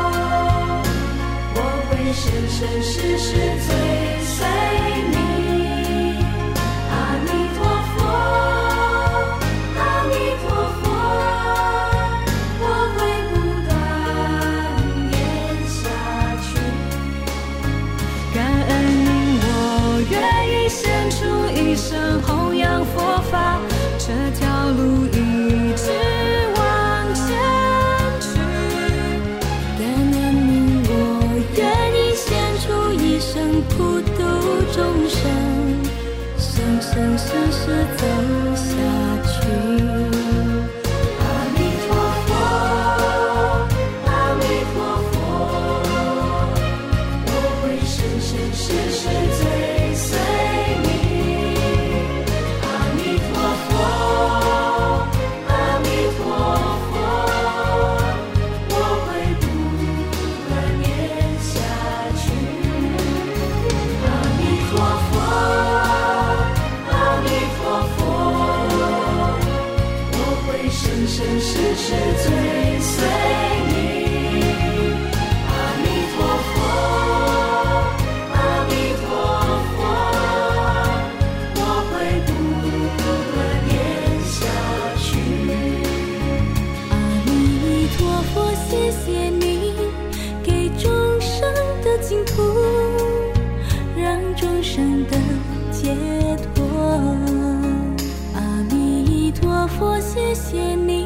我会生生世世追随你。阿弥陀佛，阿弥陀佛，我会不断念下去。感恩您，我愿意献出一生弘扬佛法，这条路一直往前去。感恩您，我愿意献出一生普度众生，生生世世走下去。阿弥陀佛，阿弥陀佛，我会生生世世追随你。阿弥陀佛，阿弥陀佛，我会不断念下去。阿弥陀佛，阿弥陀佛，我会生生世世追随你。阿弥陀佛，阿弥陀佛，我会不断念下去。阿弥陀佛，谢谢你给众生的净土，让众生的解脱。阿弥陀佛，谢谢你